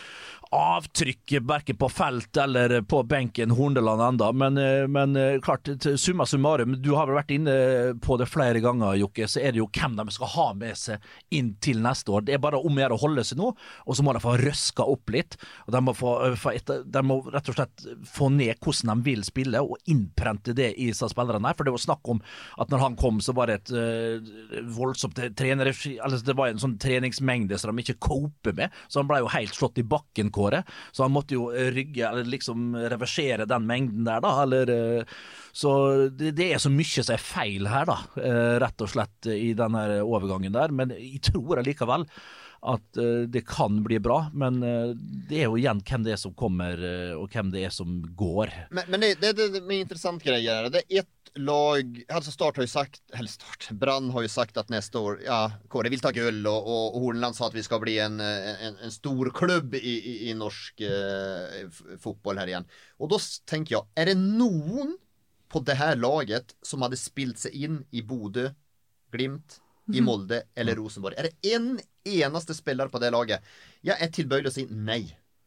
avtrykk hverken på felt eller på benken Horneland enda, men, men klart, summa summarum, du har vel vært inne på det flere ganger, Jokke, så er det jo hvem de skal ha med seg inn til neste år. Det er bare om å gjøre å holde seg nå, og så må de få røska opp litt, og de må, få, de må rett og slett få ned hvordan de vil spille, og innprente det i seg spillerne her, for det var snakk om at når han kom, så var det et uh, voldsomt trener, altså det var en sånn treningsmengde som de ikke coper med, så han ble jo helt slått i bakken, så han måtte jo rygge, eller liksom reversere den mengden der da, eller, så det, det er så mye som er feil her da, rett og slett i denne overgangen der, men jeg tror likevel at det kan bli bra, men det er jo igjen hvem det er som kommer, og hvem det er som går. Men, men det, det, det är intressant grejer, det är ett lag, alltså Start har ju sagt, eller Start, Brann har ju sagt att nästa år, ja, Kåre vill ta guld, och, och, och Horneland sa att vi ska bli en, en, en stor klubb i, i, i norsk eh, fotboll här igen. Och då tänker jag, är det någon på det här laget som hade spilt sig in i Bodø, Glimt, i Molde eller Rosenborg? Är det en enaste spelare på det laget? Jag är tillböjlig att säga nej.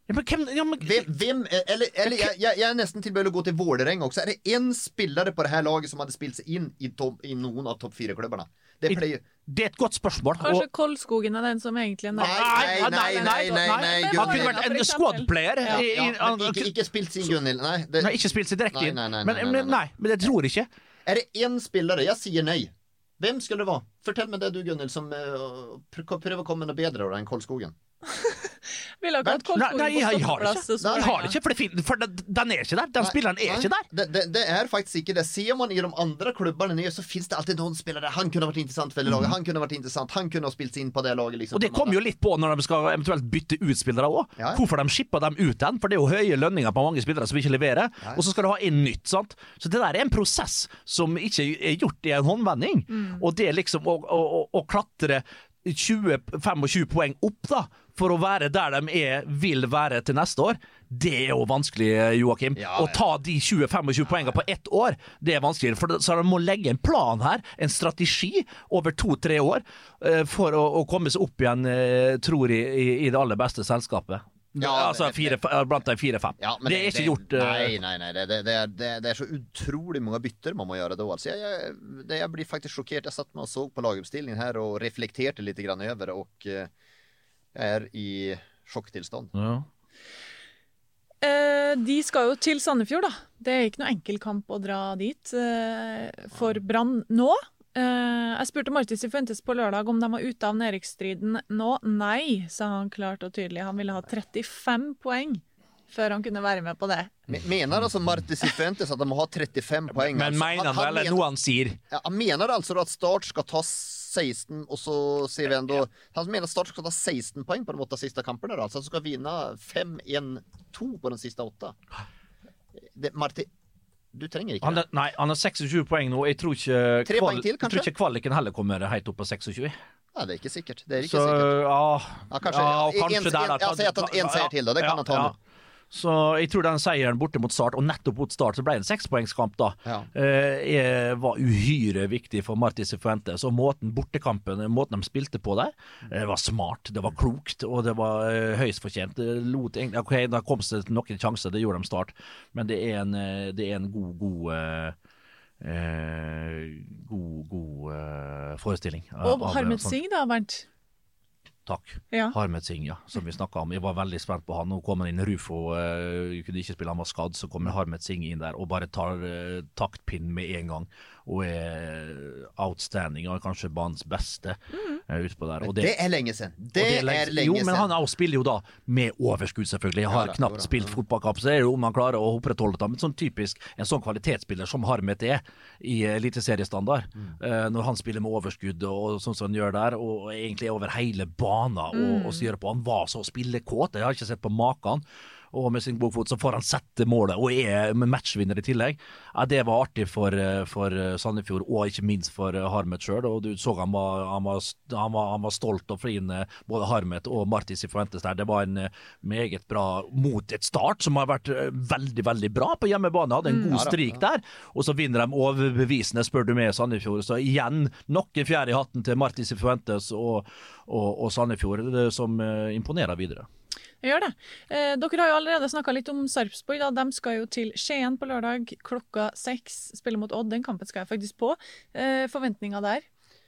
Ja, men hvem, ja, men... Vem, vem, eller, eller jeg, jeg, jeg er nesten tilbøyelig å gå til Vålerenga også. Er det en spillere på det her laget som hadde spilt seg inn i, top, i noen av topp fire-klubberne? Det, pleier... det er et godt spørsmål. Kanskje og... Kolskogen er den som egentlig er nei, nei, nei, nei, nei, nei, nei, nei. Han kunne vært en squad-player. Ja, ja, men ikke, ikke spilt sin Gunnhild. Nei, det... nei, ikke spilt sin direkte inn. Nei, nei, nei, nei, nei, nei, nei, men jeg tror ikke. Er det en spillere? Jeg sier nei. Hvem skulle det være? Fortell meg det du, Gunnhild, som uh, prøver å komme noe bedre enn Kolskogen. Vil dere at Kolskogen nei, nei, jeg har det ikke. Nei, jeg har det ikke, for, det, for det, den er ikke der. Den nei, spilleren er nei, ikke der. Det, det, det er faktisk ikke det. Ser man i de andre klubbene nede, så finnes det alltid noen spillere. Han kunne vært interessant for det laget. Han kunne vært interessant. Han kunne ha spilt seg inn på det laget. Liksom, og det kommer jo litt på når de skal eventuelt bytte ut spillere også. Ja. Hvorfor de skipper dem ut den? For det er jo høye lønninger på mange spillere som ikke leverer. Ja. Og så skal du ha inn nytt, sant? Så det der er en prosess som ikke er gjort i en håndvending. Mm. Og det er liksom å, å, å, å klatre tjue til tjuefem poeng opp da, for å være der de er, vil være til neste år, det er jo vanskelig, Joakim. Ja, ja. Å ta de tjue til tjuefem poengene på ett år, det er vanskelig, for så de må legge en plan her, en strategi over to-tre år, for å, å komme seg opp igjen, tror jeg, i, i det aller beste selskapet. Ja, altså fire, blant de fire-fem. Ja, det, det er ikke det, gjort uh... Nei, nei, nei. Det, det, det, er, det, det er så utrolig mange bytter man må gjøre da. Altså, jeg, jeg, det, jeg blir faktisk sjokkert. Jeg satt med og så på laguppstillingen her og reflekterte litt grann over, og uh, jeg er i sjokktilstand. Ja. Uh, de skal jo til Sandefjord, da. Det er ikke noe enkel kamp å dra dit uh, for Brann nå. Uh, jeg spurte Martis Cifuentes på lørdag om de var ute av nedrykksstriden nå. Nei, sa han klart og tydelig. Han ville ha trettifem poeng før han kunne være med på det. Mener altså Martis Cifuentes at de må ha trettifem poeng? Men altså, mener han, han vel noe han sier? Ja, han mener altså at Start skal ta seksten, og så ser vi enda... Han mener at Start skal ta seksten poeng på de åtte siste kampene. Altså han skal vinne fem en to på den siste åtte. Det, Marti... Du trenger ikke han er, nei, han har tjueseks poeng nå. Jeg tror ikke, Tre kval, poeng til, kanskje? Jeg tror ikke kvaliken heller kommer helt opp på tjueseks. Ja, det er ikke sikkert. Det er ikke så, sikkert. Ja, ja, kanskje, ja, ja, kanskje en, der. En, ja, si en seier til, da. Det kan ja, han ta ja. nå. Så jeg tror den seieren borte mot Start, og nettopp mot Start, så ble det en sekspoengskamp da. Ja. Eh, var uhyre viktig for Martis Cifuentes, og måten bortekampen, måten de spilte på der, eh, var smart, det var klokt, og det var eh, høyst fortjent. Det lot egentlig, ok, da kom det noen sjanser, det gjorde de Start, men det er en, det er en god, god... Eh, eh, god, god eh, forestilling. Og Harmet Singh da, Bernt? Takk. Ja. Harmet Singh, ja, som vi snakket om. Jeg var veldig spent på han. Nå kommer inn Rufo, uh, kunne ikke spille, han var skadd, så kommer Harmet Singh inn der og bare tar uh, taktpinn med en gang. Og er outstanding, og kanskje banens beste mm. uh, utpå der. Og det, det er lenge siden. Det, det er, lenge, er lenge jo, siden. Men han også spiller jo da med overskudd, selvfølgelig. Jeg har ja, da, knapt spilt fotballkamp, så det er jo om han klarer å opprettholde det. Men sånn typisk, en sånn kvalitetsspiller som Harmet er i eliteseriestandard, mm. uh, når han spiller med overskudd og sånn som han gjør der, og egentlig over hele banen og, mm. og styrer på. Han var så spillekåt, jeg har ikke sett på maken. Og med sin god fot så får han sette målet og er med matchvinner i tillegg. Ja, det var artig for, for Sandefjord, og ikke minst for Harmet selv. Og du så han var, han var, han var, han var stolt og fin, både Harmet og Martis Cifuentes der. Det var en meget bra mot et Start som har vært veldig, veldig bra på hjemmebane. Hadde en god mm, strik der. Og så vinner de overbevisende, spør du med Sandefjord. Så igjen, nok en fjerde i hatten til Martis Cifuentes og, og, og Sandefjord, det som imponerer videre. Jeg gjør det. Eh, dere har jo allerede snakket litt om Sarpsborg. Da. De skal jo til Skien på lørdag klokka seks. Spille mot Odd. Den kampen skal jeg faktisk på. Eh, forventninger der?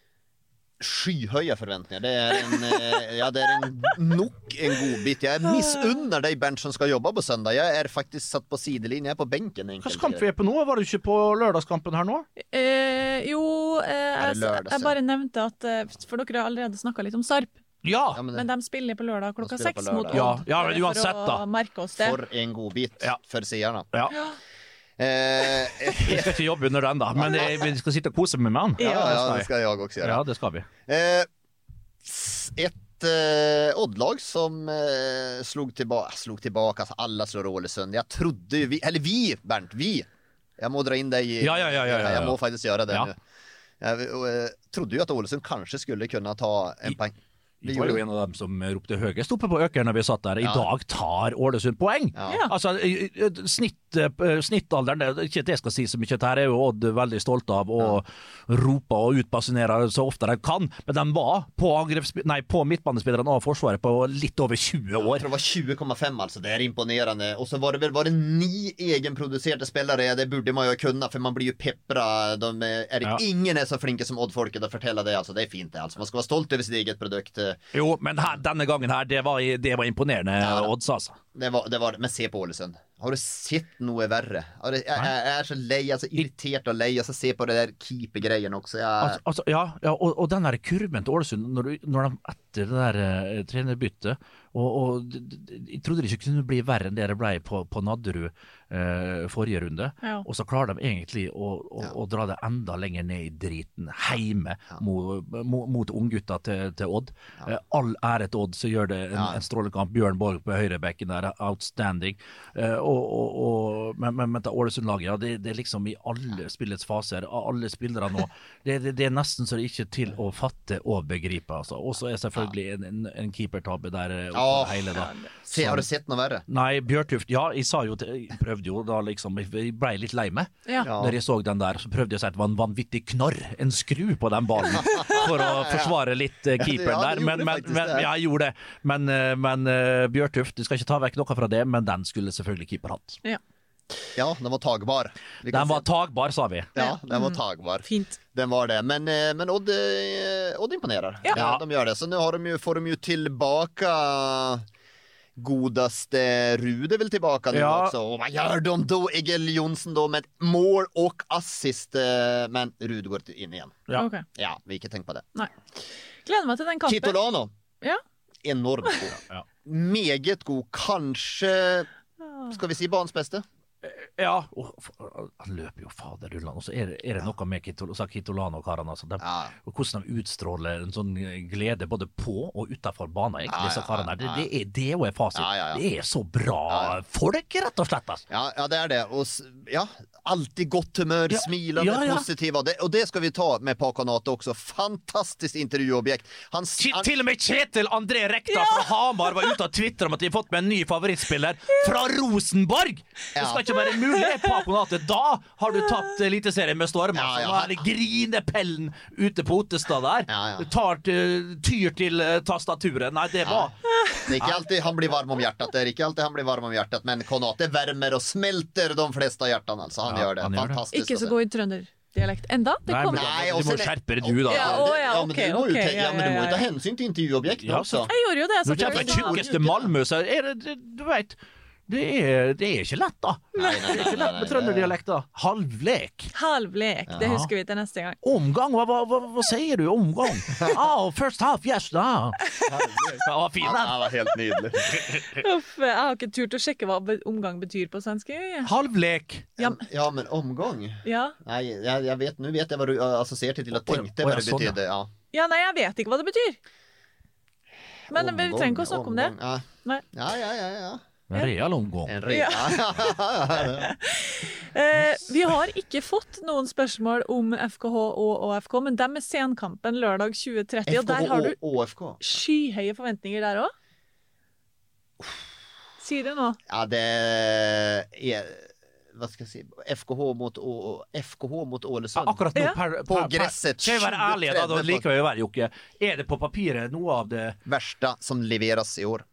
Skyhøye forventninger. Det er en, ja, det er en nok en god bit. Jeg misunner de Bernt som skal jobbe på søndag. Jeg er faktisk satt på sidelinje. Jeg er på benken. Hva kamp vi er på nå? Var du ikke på lørdagskampen her nå? Eh, jo, eh, jeg, jeg bare nevnte at, for dere har allerede snakket litt om Sarp. Ja, ja men, det, men de spiller på lørdag klokka seks mot Odd. Ja, ja, men uansett da. For en god bit ja. For seerne. Ja. Ja. Eh, vi skal ikke jobbe under den da, men det, vi skal sitte og kose med med han. Ja, ja, det skal jeg også gjøre. Ja, det skal vi. Eh, et eh, Odd-lag som eh, slog tilbake, slog tilbake, altså alle slår Ålesund. Jeg trodde vi, eller vi, Bernt, vi. Jeg må dra inn deg i, ja, ja, ja, ja, ja, ja. Jeg må faktisk gjøre det ja. nu. Jeg uh, trodde jo at Ålesund kanskje skulle kunne ta en poeng. Vi var jo en av dem som ropte høyest oppe på Økeren når vi satt der. I ja. dag tar Ålesund poeng. Ja. Altså, snitt, snittalderen, det, ikke at jeg skal si så mye, dette er jo Odd veldig stolt av, og ja. roper og utbasunerer så ofte de kan, men de var på, nei, på midtbanespillerne og forsvaret på litt over tjue år. Jeg tror det var tjue komma fem, altså. Det er imponerende. Og så var det vel var det ni egenproduserte spillere, det burde man jo kunne, for man blir jo peppra. De er, ja. Ingen er så flinke som Odd-folket å fortelle det, altså. Det er fint det, altså. Man skal være stolt over sitt eget produkt. Jo, men her, denne gangen her, det var, det var imponerende ja, odds, altså. Det var, det var det. Men se på Ålesund. Har du sett noe verre? Jeg, jeg, jeg er så lei, altså irritert og lei, altså se på det der keeper-greien også. Jeg... Altså, altså, ja, ja og, og den der kurven til Ålesund, når, du, når de etter det der uh, trenerbyttet, og, og jeg trodde det ikke kunne bli verre enn det det ble på, på Nadderud uh, forrige runde, ja. Og så klarer de egentlig å, å, ja. å dra det enda lenger ned i driten, heime ja. mot, mot, mot unggutta til, til Odd. Ja. Uh, all ære til Odd, så gjør det en, ja. en strålekamp. Bjørn Borg på høyrebekken der, outstanding. Uh, og, og, og, men, men, men til Ålesund-laget, ja, det, det er liksom i alle spillets faser, av alle spillere nå, det, det, det er nesten så det ikke er til å fatte og begripe, altså. Og så er selvfølgelig en, en, en keepertabbe der oppe oh, hele da. Se, har du sett noe verre? Nei, Bjørtuft, ja, jeg sa jo, jeg prøvde jo da liksom, jeg ble litt lei meg ja. når jeg så den der, så prøvde jeg å si at det var en vanvittig knorr, en skru på den ballen for å forsvare litt uh, keeperen ja, der, men, men, men ja, jeg gjorde det, men, uh, men uh, Bjørtuft, du skal ikke ta vekk noe fra det, men den skulle selvfølgelig keeper hatt. Ja. Ja, den var tagbar. Den var tagbar, sa vi. Ja, den var tagbar. Fint. Den var det, men, men Odd, Odd imponerar. Ja. Ja, de gör det. Så nu har de ju, får de ju tillbaka godaste Rude väl tillbaka nu ja. också. Och vad gör de då? Egil Jonsson då med mål och assist, men Rude går in igen. Ja, okay. Ja, vi kan tänka på det. Nej. Gleder meg til den kampen. Kitolano. Ja. Enormt god. Ja. Meget god. Kanskje, skal vi si banens beste? Ja, og, han løper jo faderullan, og så er det, er det noe med Kitolano-karene, altså, de, ja. og hvordan de utstråler en sånn glede både på og utenfor banen, egentlig, ja, disse karene. Det, det, er, det er jo en fasit. Ja, ja, ja. Det er så bra ja, ja. folk, rett og slett. Altså. Ja, ja, det er det. Og ja, alltid godt humør, ja. smilende, ja, ja. positiv. Og det, og det skal vi ta med på kanatet også. Fantastisk intervjuobjekt. Han, til, han... til og med Kjetil André Rekta ja. fra Hamar var ute og twitteret om at de har fått med en ny favorittspiller fra Rosenborg. Det skal ikke være mulig på kanatet. Da har du tatt eliteserien med storm. Ja, ja. Nå er det grinepellen ute på Ottestad der. Ja, ja. Du tar til, tyr til tastaturet. Nei, det var... Ja. Det er ikke alltid han blir varm om hjertet. Det er ikke alltid han blir varm om hjertet, men kanatet värmer og smelter de fleste av hjertene. Altså, han ja, gjør det. Han Fantastisk. Ikke så god i trønderdialekt enda. Det nei, men, nei, du må skjerpe du da. Ja, å, ja, ja, men okay, du må jo okay, ta, ja, men du må jo ta hensyn til intervjuobjektet ja, også. Jeg gjorde jo det. Når du kommer på tjukkeste Malmö, så er det, du vet... Det er, det er ikke lett, da. Nei, nei, nei, det er ikke lett med trønderdialekt, da. Halvlek. Halvlek, det ja. husker vi til neste gang. Omgang, hva, hva, hva, hva sier du? Omgang? Ah, first half, yes, da. Det var fint, da. Det var helt nydelig. Uff, jeg har ikke turt å sjekke hva omgang betyr på svensk. Halvlek. Ja, ja, men omgang? Ja. Nei, jeg, jeg vet, nå vet jeg hva du assosierte til å tenkte hva det sånn, betydde. Ja. ja, nei, jeg vet ikke hva det betyr. Men omgang, vi trenger ikke å snakke om det. Ja, nei. ja, ja, ja, ja. En real omgang. En real. Ja. eh, vi har ikke fått noen spørsmål om F K H og Å F K, men dem er senkampen lørdag tjue tretti, og der har du skyhøye forventninger der også. Si det nå. Ja, det er... Hva skal jeg si? F K H mot, F K H mot Ålesund. Ja, akkurat nå, per, per, på gresset. Skal jeg være ærlig, da, da liker jeg å være, Jokke. Er det på papiret noe av det... verste som leveres i år?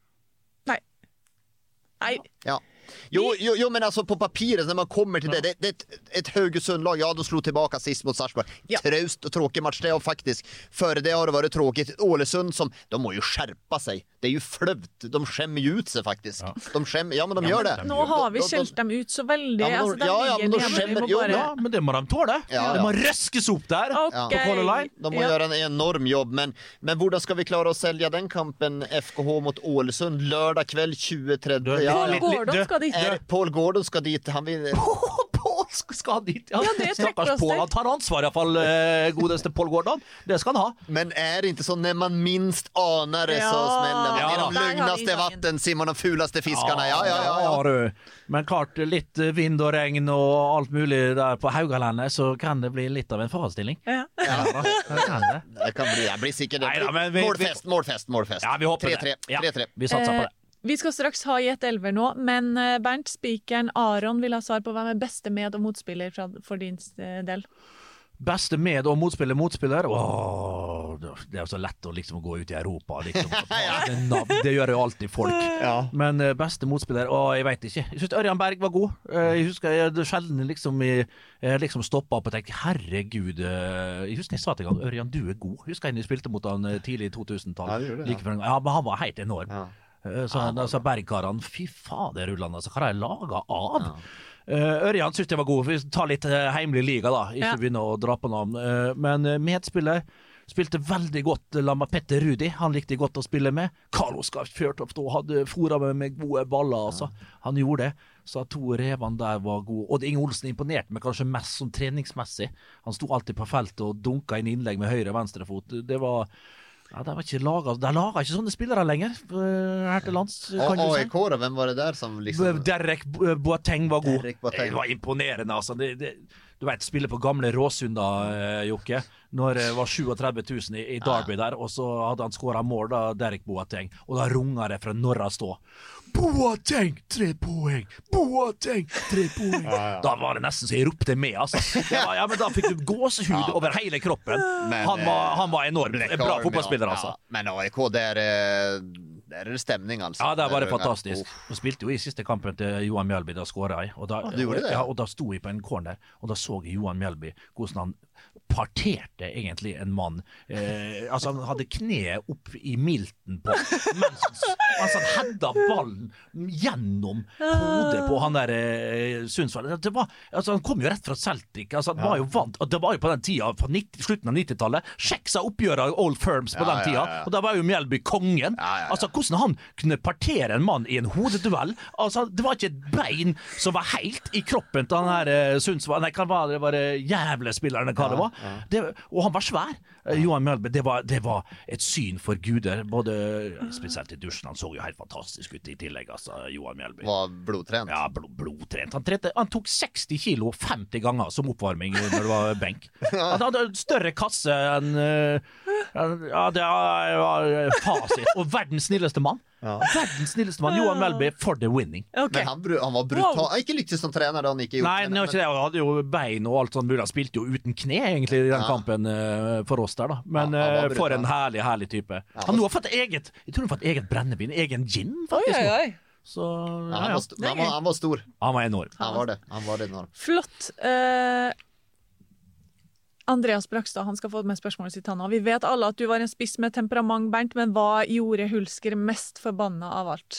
Nei. Ja. Jo, jo, jo, men alltså på papiret när man kommer till det, det, det ett, ett Haugesund-lag, ja, de slog tillbaka sist mot Sarpsborg. Ja. Traust och tråkig match det har faktiskt. Före det har det varit tråkigt. Ålesund som, de må ju skärpa sig. Det är ju flövt. De skämmer ju ut sig faktiskt. Ja. De skämmer, ja men de ja, gör det. Nu har vi skällt dem ut så väldigt. Ja, alltså, ja, ja, men de skämmer, jo, bara... ja, men det må de tåle. Ja, de må röskes upp där. Okay. På Color Line. De må ja. göra en enorm jobb, men, men hur ska vi klara att sälja den kampen F K H mot Ålesund lördag kväll tjue trettio? Ja, Paul Gordon ska dit. Är Paul Gordon ska dit. Han vill... Paul ska dit. Ja, ja, det är stackars Paul. Han tar ansvar i alla fall, eh, godeste Paul Gordon. Det ska han ha. Men är det inte så när man minst anar det ja. så smäller man. Ja. I de lugnaste vatten simmar de fulaste fiskarna. Ja, ja, ja. ja, ja. Men klart, litt vind og regn og alt mulig der på Haugalandet, så kan det bli litt av en forestilling. Ja. Ja. Det kan det. Det kan bli, det blir sikkert Neida, men vi- målfest, målfest, målfest. Ja, vi håper tre det. tre. Ja, tre tre. vi satser på det. Vi skal straks ha Gjett elver nå, men eh, Bernt, spikeren Aron vil ha svar på hvem er beste med- og motspiller fra, for din eh, del. Beste med- og motspiller, motspiller Åh, det er jo så lett å liksom gå ut i Europa liksom, og ta det, navn. Det gjør jo alltid folk Ja. Men eh, beste motspiller, åh, jeg vet ikke Jeg synes Ørjan Berg var god Eh, Jeg husker jeg det sjelden liksom Jeg, jeg liksom stoppet opp og tenkte Herregud, eh, jeg husker jeg sa til en gang Ørjan, du er god Husker jeg når jeg spilte mot han eh, tidlig i to tusen-tallet Ja, det gjorde det, ja. Like før en gang. Ja, men han var helt enorm Ja. Eh, Så han, altså Bergkarene, fy fader rullende altså, hva har jeg laget av? Uh, Ørjan synes jeg var god, vi tar litt uh, heimelig liga da, ikke Ja. begynne å dra på navn. Uh, men uh, medspiller spilte veldig godt, uh, la meg Petter Rudi, han likte godt å spille med. Carlos Gaff Fjørtoft og hadde fora med, med gode baller, altså. Han gjorde det, så to revene der var gode. Og Inge Olsen imponerte meg kanskje mest som treningsmessig. Han sto alltid på feltet og dunket inn innlegg med høyre og venstre fot. Det var... Ja, det var ikke laget, det laget ikke sånne spillere lenger uh, her til lands, kan Og du A si. I K da, hvem var det der som liksom Derek Bo- Boateng var god. Derek Boateng. Det var imponerende, altså. Det, det, du vet, spille på gamle Råsunda, eh, Jokke, når det var trettini tusen i, i Derby der, og så hadde han skåret mål da, Derek Boateng, og da runget det fra Norra stå. Boateng, tre poeng! Boateng, tre poeng! Da var det nesten så jeg ropte med, altså. Det var, ja, men da fikk du gåsehud over hele kroppen. Men, han, var, han var enorm. Black Bra Army, fotballspiller, ja. altså. Men A I K, der, eh, der er det stemning, altså. Ja, det var det Der- fantastisk. Uff. Vi spilte jo i siste kampen til Johan Mjølby, da skåret jeg. Og da, du gjorde det, ja, ja. og da sto jeg på en corner, og da så jeg Johan Mjølby, hvordan han parterte egentlig en mann. Eh, altså, han hadde kneet opp i milten på, mens han, mens han hedda ballen gjennom hodet på han der eh, Sundsvall. Det var, altså, han kom jo rett fra Celtic, altså, han var jo vant, og det var jo på den tida, fra nitti, slutten av nittitallet, sjekk seg oppgjøret av Old Firms på Ja, den tida, ja, ja, ja. og da var jo Mjølby kongen. Ja, ja, ja. Altså, hvordan han kunne partere en mann i en hodeduell. Altså, det var ikke et bein som var helt i kroppen til han her eh, Sundsvall. Nei, hva var det? Det var eh, jævlespilleren, hva det var. Det, og han var svær. Eh, Johan Mjølby, det var, det var et syn for guder. Både, spesielt i dusjen, han så jo helt fantastisk ut i tillegg, altså, Johan Mjølby. Var blodtrent. Ja, blod, blodtrent. Han, trente, han tok seksti kilo femti ganger som oppvarming når det var benk. Han hadde en større kasse enn uh, Ja, det var fasit. Og verdens snilleste mann. Ja. Verdens snilleste mann, Johan Mjølby, for the winning. Ok. Men han, bru- han var brutal. Wow. Han ikke lyktes som trener da han ikke gjorde Nei, det var ikke det. Han hadde jo bein og alt sånt mulig. Han spilte jo uten kne egentlig i den Ja. kampen eh, for oss der, da. Men Ja, han var eh, for brutal. en herlig, herlig type. Han nå har fått eget Jeg tror han har fått eget brennevin, egen gin, Oi, faktisk. oi, nå. oi. Så Ja, ja, han, ja. var st- men han, var, han var stor. Han var enorm. Han var det. Han var det enorm. Flott. Eh, Andreas Brakstad, han skal få med spørsmålet sitt, han også. Vi vet alle at du var en spiss med temperament, Bernt, men hva gjorde Hulsker mest forbanna av alt?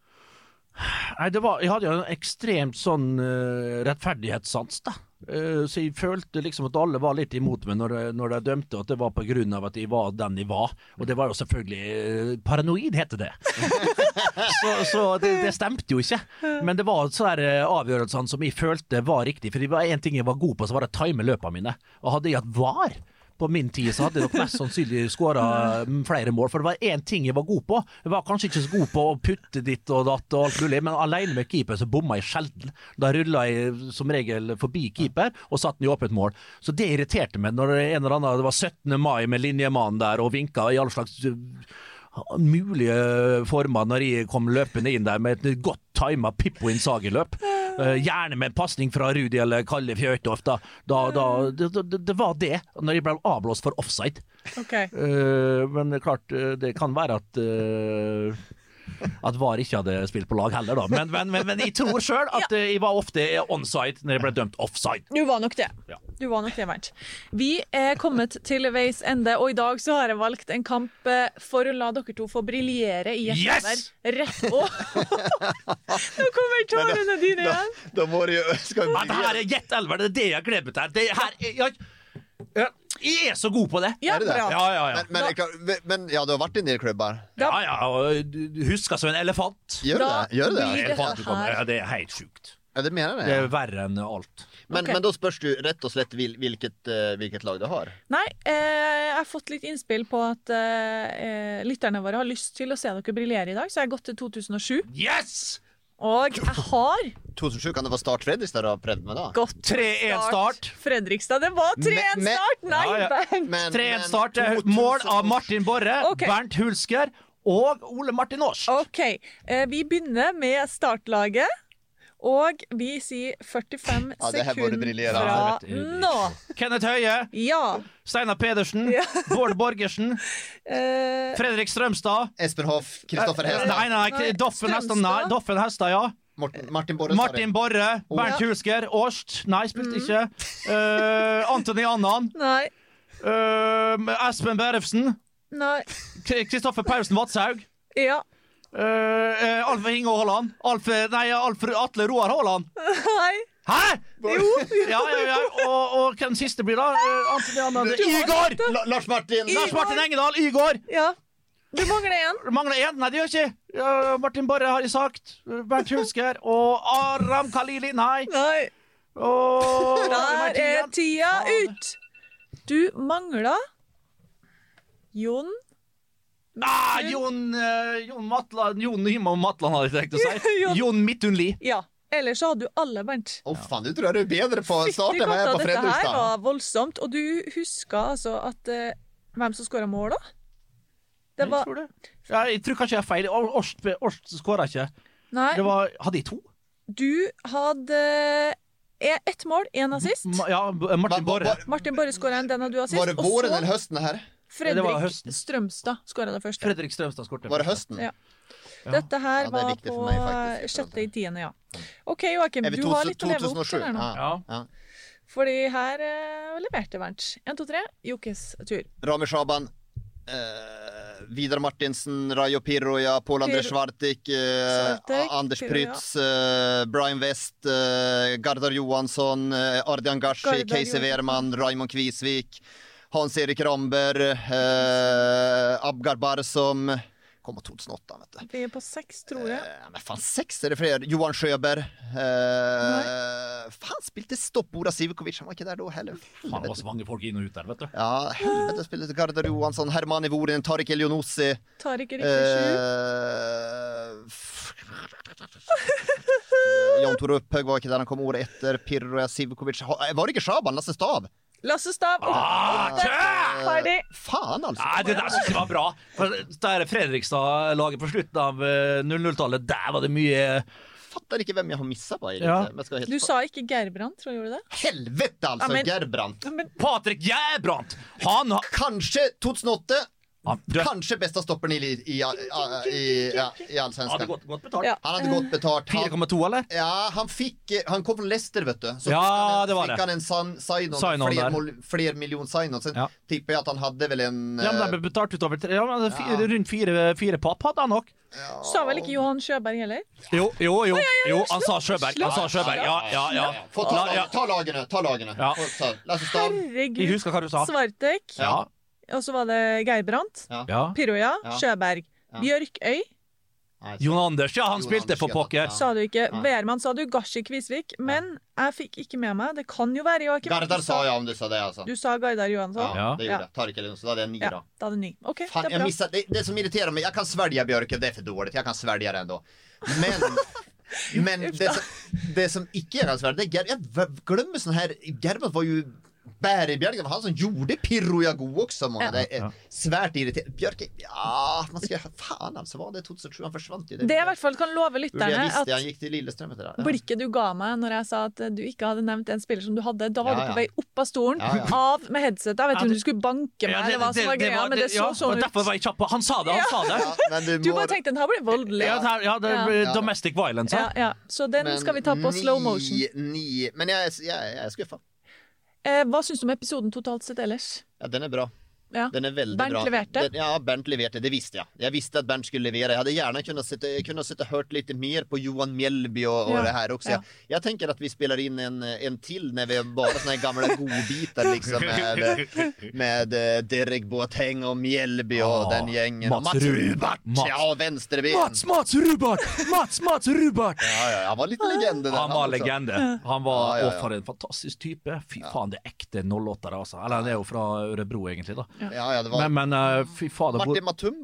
Nei, det var, jeg hadde jo en ekstremt sånn uh, rettferdighetssans da. Uh, så jeg følte liksom at alle var litt imot meg når, når de dømte at det var på grunn av at jeg var den jeg var. Og det var jo selvfølgelig uh, paranoid, heter det. så så det, det stemte jo ikke. Men det var så der uh, avgjørelsene som jeg følte var riktig. For det var en ting jeg var god på, så var det å time løpene mine. Og hadde jeg hatt var på min tid, så hadde jeg nok mest sannsynlig skåret mm, flere mål, for det var en ting jeg var god på. Jeg var kanskje ikke så god på å putte ditt og datt og alt mulig, men alene med keeper så bomma jeg sjelden. Da rullet jeg som regel forbi keeper og satt den i åpent mål. Så det irriterte meg når en eller annen, det var syttende mai med linjemannen der og vinket i alle slags uh, mulige former når jeg kom løpende inn der med et godt timet Pippo Inzaghi-løp. Uh, gjerne med en passning fra Rudi eller Kalle Fjørtoft. Da, da, da, det, det, det var det, når jeg ble avblåst for offside. Ok. Uh, men det er klart, uh, det kan være at uh, at VAR ikke hadde spilt på lag heller da. Men, men, men, men jeg tror selv at uh, jeg var ofte onside når jeg ble dømt offside. Du var nok det. Ja. Du var nok det, Bernt. Vi er kommet til veis ende, og i dag så har jeg valgt en kamp eh, for å la dere to få briljere i et Yes! der. Rett på. Nå kommer tårene dine Da, igjen. da må det jo skal vi Ja, det her er Gjett elver, det er det jeg gleder meg til. Det her er, jeg, jeg, jeg er så god på det. Ja, Er det det? bra. Ja, ja, ja. Men, men, jeg kan- men ja, du har vært i en del klubber. Ja, ja, og du du husker som en elefant. Gjør Da det? Gjør det? blir det Elefant, du kommer- her. ja, det er helt sjukt. Ja, det mener Det jeg. er verre enn alt. Men, Ok. men da spørs du rett og slett hvil, hvilket, eh, hvilket lag du har. Nei, eh, jeg har fått litt innspill på at eh, lytterne våre har lyst til å se dere briljere i dag, så jeg har gått til to tusen og sju. Yes! Og jeg har tjugohundrasju kan det vara start Fredrikstad då Pred med då? Godt tre ett start. Fredrikstad, det var tre ett Men- start. Nei, Ja, ja. Bernt. tre ett start, eh, mål av Martin Borre, Ok. Bernt Hulsker og Ole Martin Års. Ok, eh, vi begynner med startlaget. Og vi sier førtifem Ja, det her burde sekunder briljere. fra Ja, nå. Kenneth Høie, Ja. Steinar Pedersen, Bård Borgersen, Eh, Fredrik Strømstad. Espen Hoff, Kristoffer Hestad, Nei, nei, Nei, Doffen Hestad, Strømstad. nei, Doffen Hestad, ja. Martin, Martin Borre. Martin Borre, Bernt Hulsker, Årst, nei, spilte ikke. Uh, Antoni Annan, nei. uh, Espen Berefsen, Nei. Kristoffer Paulsen Vatshaug, Ja. uh, uh, Alf Inge Haaland, Alf, nei, Alf Atle Roar Haaland. Nei. Hæ?! Ja, ja, ja. Og, og hvem siste blir da? Uh, Antoni Annan. Igor! La, Lars Martin. Lars Martin Engedal, Igor! Ja. Du mangler én. Mangler én? Nei, det gjør ikke. Ja, Martin Borre har jeg sagt. Bernt Hulsker og Aram Khalili. Nei. Nei. Og Der er tida ut. Du mangler Jon. Ah, Jon, uh, Jon Matland Jon Nyman Matland hadde jeg tenkt å si. Jon. Jon Midtunli. Ja. Ellers så hadde du alle, Bernt. Åh fan, du tror jag du är bättre på att starta än vad jag är på Dette her Fredrikstad. var voldsomt. Og du husker altså at eh, hvem som skåra mål, da? Det Jeg var tror det. Ja, jeg tror kanskje jeg er feil. Or- Årst, Årst skåra ikke. Nei, Det var, hadde jeg to? du hadde eh, ett mål, én assist. Ma, ja, B- Martin Va- va- Borre. va- Martin Borre skåra en, den hadde du assist. Var det våren og eller så hösten det här? Det var Fredrik høsten. Strømstad skåra det første. Fredrik Strømstad skårte. Var det hösten? Ja. Dette her Ja, det er var viktig på for meg, faktisk. sjette i tiende, ja. OK, Joakim, Är vi du har litt å leve opp tjugohundrasju? til her nå. Ja. Ja. Fordi her eh, leverte Bernt. én, to, tre. Jokkes tur. Rami Shaban, eh, Vidar Martinsen, Rayo Pirroja, Paul Andrés Pir- Svartik, eh, Svartik, Anders Pirroja. Prytz, eh, Brian West, eh, Gardar Johansson, eh, Ardian Gashi, Gardar Casey Johansson. Wehrman, Raymond Kvisvik, Hans-Erik Ramberg, eh, Abgar Barsom. Kom på tjugohundraåtta, vet du. Vi er på seks, tror jeg. Eh, men fan, sex är det fler. Johan Sjöberg. Eh, fan, spilte stopp Ora Sivkovic. Han var ikke der da heller. Faen, det var så mange folk inn og ut der, vet du. Ja, helvete spilte Gardar Johansson, Hermani Vorin, Tarik Elionossi. Tar ikke riktig sju. Eh, Jon Tore Upphøg var ikke der han kom året etter. Pirro Sivkovic. Ha- Var det ikke Shaban? Lasse Stav? Lasse Stav. Ah, åtte. tja! Ferdig. Faen, altså. Nei, det der synes jeg var bra. For det er Fredrikstad-laget på slutten av eh, null null-tallet. Der var det mye Fattar ikke hvem jeg har missa på. Ja. Men skal være helt Du sa ikke Gerbrandt, tror jeg gjorde det? Helvete, altså! Ja, men- Gerbrandt. Patrik Gjerbrandt! Han har Kanskje tjugohundraåtta. han, du, Kanskje bästa stopperen i, i, i, i, ja, i han hadde allsvenskan. gått, gått betalt. Ja. Han hade gått betalt. fire Han, komma to, eller? ja, han fick, eh, han kom från Leicester, vet du. Så Ja, fick han, det var fick det. han en san- sign-on, Sign-on fler, där. mol, fler miljon sign-on. Sen Ja. tippar jag att han hade väl en... Ja, men eh, de ble betalt utover tre, ja, men det er fire, rundt fire, fire papp hadde han nok. Sa vel ikke Johan Sjøberg heller? Jo, jo, jo. jo han sa Sjøberg. Han sa Sjøberg. Ja, ja, ja. Få ta, La- ja. ta lagene, ta lagene. Ja. Få ta- Lasse Stav. Herregud. Jeg husker hva du sa. Svartek. Ja. Og så var det Gerbrandt. ja. Pirroja. Ja. Sjøberg. Ja. Bjørkøy. Nei, Jon Anders, ja, han Jon spilte Anders, for ja, pokker. ja. Sa du ikke. Nei. Wehrmann sa du. Gashi Kvisvik. Men jeg fikk ikke med meg. Det kan jo være Joakim. Gardar Du sa jag om du sa det alltså. Du sa Gardar Johansson. Ja, Ja. det gjorde Ja. jag. Tarik Elionossi, så då hade jag nio Ja, då. da hadde ny. OK, Fan, det er jag bra. missade, det, det som irriterar mig, jag kan svälja Björke, det är för dåligt, jag kan svälja det ändå. Men, men det, som, det som icke jag kan svälja, det är Ger, jag glömmer sån här, Gerbrandt var ju Bergbjerg, det var han som gjorde Pirroja god också, många. Ja. Det är svärt irriterande. Björke, ja, man ska, fan alltså, var det tjugohundrasju, han försvann ju. Det jeg i hvert fall kan love Burde jeg lytterne, visste, at han gikk til Lillestrøm etter det. Ja. blikket du ga meg når jeg sa at du ikke hadde nevnt en spiller som du hadde, da var Ja, du på ja. vei opp av stolen, Ja, ja. av med headsetet. Jeg vet Ja, ikke om det- du skulle banke meg, Ja, eller hva som var greia, var- men det så ja, sånn og Derfor ut. var jeg kjapp på. Han sa det, han sa det. Ja, men du Du må... bare tenkte den her blir voldelig. Ja, det, her- ja, det er Ja. domestic violence. Ja, Ja. ja. Så den men skal vi ta på ni- slow motion. Ni, men jeg, er- jeg, jeg er skuffa. Eh, hva syns du om episoden totalt sett ellers? Ja, den er bra. Ja. Den är väldigt Bernt bra. leverte. Den, ja, Bernt leverade, det visste jag. Jag visste att Bernt skulle leverera. Jag hade gärna kunnat sitta, kunnat sitta och hört lite mer på Johan Mjällby och, och Ja, det här också. ja. Jag, jag tänker att vi spelar in en, en till när vi är bara såna här gamla godbitar liksom med, med eh, Derek Boateng och Mjällby och Ja, den gängen. Och Mats Mats Rubart. Rubart! Mats. Ja, vänsterben. Mats, Mats Rubart! Mats, Mats Rubart! Ja, ja, han var lite legend där. Han var också. legende. Han var Ja, ja, ja. og for en fantastisk type. Fy faen, det er ekte null åttere, altså. Eller han er jo fra Ørebro, egentlig, da. Ja, ja, det var... Men, men eh, fy fader hvor- Martin Matum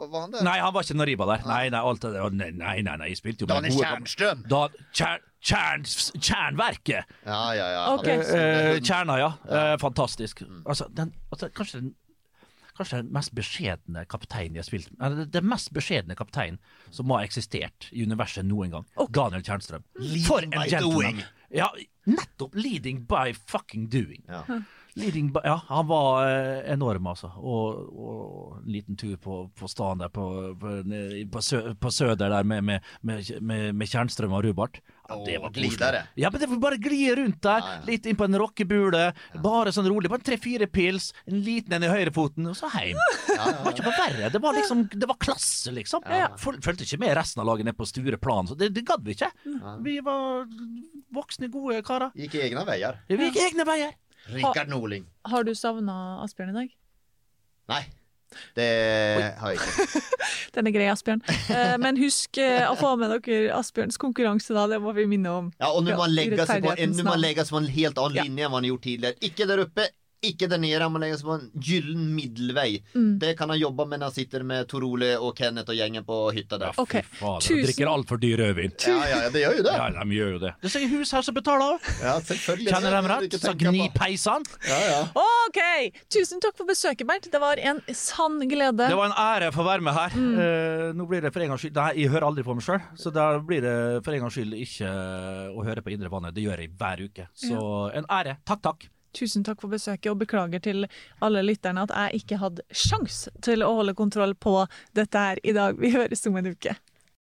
var han det? Nei, han var ikke Nariba der. Nei, nei, alt det, nei, nei, nei, nei, jeg spilte jo med Daniel Tjernstrøm. Da, Tjern, Tjern, Tjernverket. Ja, ja, ja. Okay. Eh, Tjerna, ja. Eh, fantastisk. Altså, den, altså, kanskje den Kanskje den mest beskjedne kapteinen jeg har spilt med. Det, det mest beskjedne kapteinen som har eksistert i universet noen gang. Okay. Daniel Tjernstrøm. For en gentleman. Ja, nettopp. Leading by fucking doing. Ja. Leading by, ja, han var eh, enorm, altså. Og, og en liten tur på, på stan der på, på, på, sø, på Søder der med, med, med, med, med Tjernstrøm og Rubart. Ja, det var glidere. Ja, men det var bare glie rundt der. Ja, ja. Litt inn på en rockebule. Ja. Bare sånn rolig. Bare tre-fire pils. En liten en i høyrefoten, og så hjem. Ja, ja, ja. Det var ikke bare verre. Det var liksom, det var klasse, liksom. Ja, ja. Følte ikke med resten av laget ned på Stureplan, så det, det gadd vi ikke. Ja. Vi var voksne, gode karer. Gikk egne veier. Ja, vi gikk egne veier. Richard Norling. Har, har du savnet Asbjørn i dag? Nei. Det har jeg ikke. Den er grei, Asbjørn. Eh, men husk eh, å få med dere Asbjørns konkurranse da, det må vi minne om. Ja, og nå må man legge seg på, nå må man legge seg på en helt annen ja. linje enn man har gjort tidligere. Ikke der oppe, ikke der nede, man legger seg på en gyllen middelvei. Mm. Det kan han jobbe med når han sitter med Tor Ole og Kenneth og gjengen på hytta der. Ja, fy okay. faen, de drikker alt for dyr rødvin. Ja, ja, ja, det gjør jo det. Ja, de gjør jo det. Det er hus her som betaler. Ja, selvfølgelig. Kjenner dem rett, så gni peisene. Ja, ja. Ok, tusen takk for besøket, Bernt. Det var en sann glede. Det var en ære for å være med her. Mm. Uh, nå blir det for en gangs skyld, nei, jeg hører aldri på meg selv, så da blir det for en gangs skyld ikke å høre på Indre Vannet. Det gjør jeg hver uke. Så ja. En ære. Takk, takk. Tusen takk for besøket, og beklager til alle lytterne at jeg ikke hadde sjans til å holde kontroll på dette her i dag. Vi høres om en uke.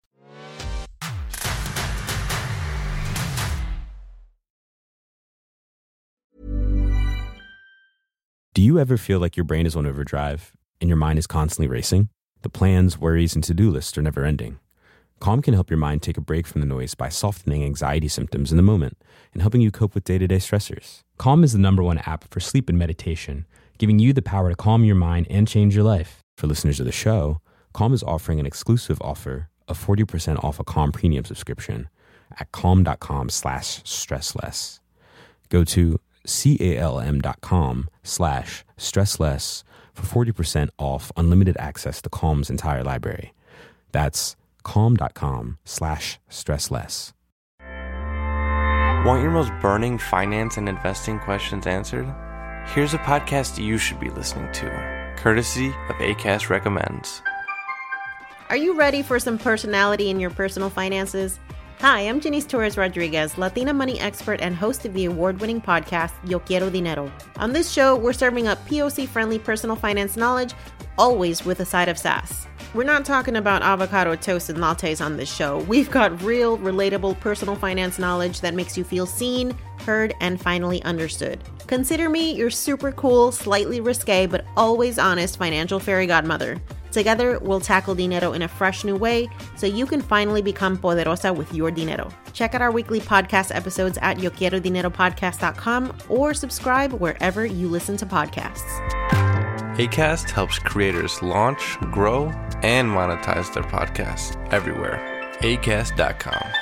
Do you ever feel like your brain is on overdrive and your mind is constantly racing? The plans, worries, and to-do lists are never ending. Calm can help your mind take a break from the noise by softening anxiety symptoms in the moment and helping you cope with day-to-day stressors. Calm is the number one app for sleep and meditation, giving you the power to calm your mind and change your life. For listeners of the show, Calm is offering an exclusive offer of forty percent off a Calm premium subscription at calm.com slash stressless. Go to calm.com slash stressless for forty percent off unlimited access to Calm's entire library. That's calm.com slash stressless. Want your most burning finance and investing questions answered? Here's a podcast you should be listening to, courtesy of Acast Recommends. Are you ready for some personality in your personal finances? Hi, I'm Janice Torres Rodriguez, Latina money expert and host of the award-winning podcast, Yo Quiero Dinero. On this show, we're serving up P O C-friendly personal finance knowledge, always with a side of sass. We're not talking about avocado toast and lattes on this show. We've got real, relatable personal finance knowledge that makes you feel seen, heard, and finally understood. Consider me your super cool, slightly risque, but always honest financial fairy godmother. Together, we'll tackle dinero in a fresh new way so you can finally become poderosa with your dinero. Check out our weekly podcast episodes at yo quiero dinero podcast dot com or subscribe wherever you listen to podcasts. Acast helps creators launch, grow, and monetize their podcasts everywhere. acast dot com.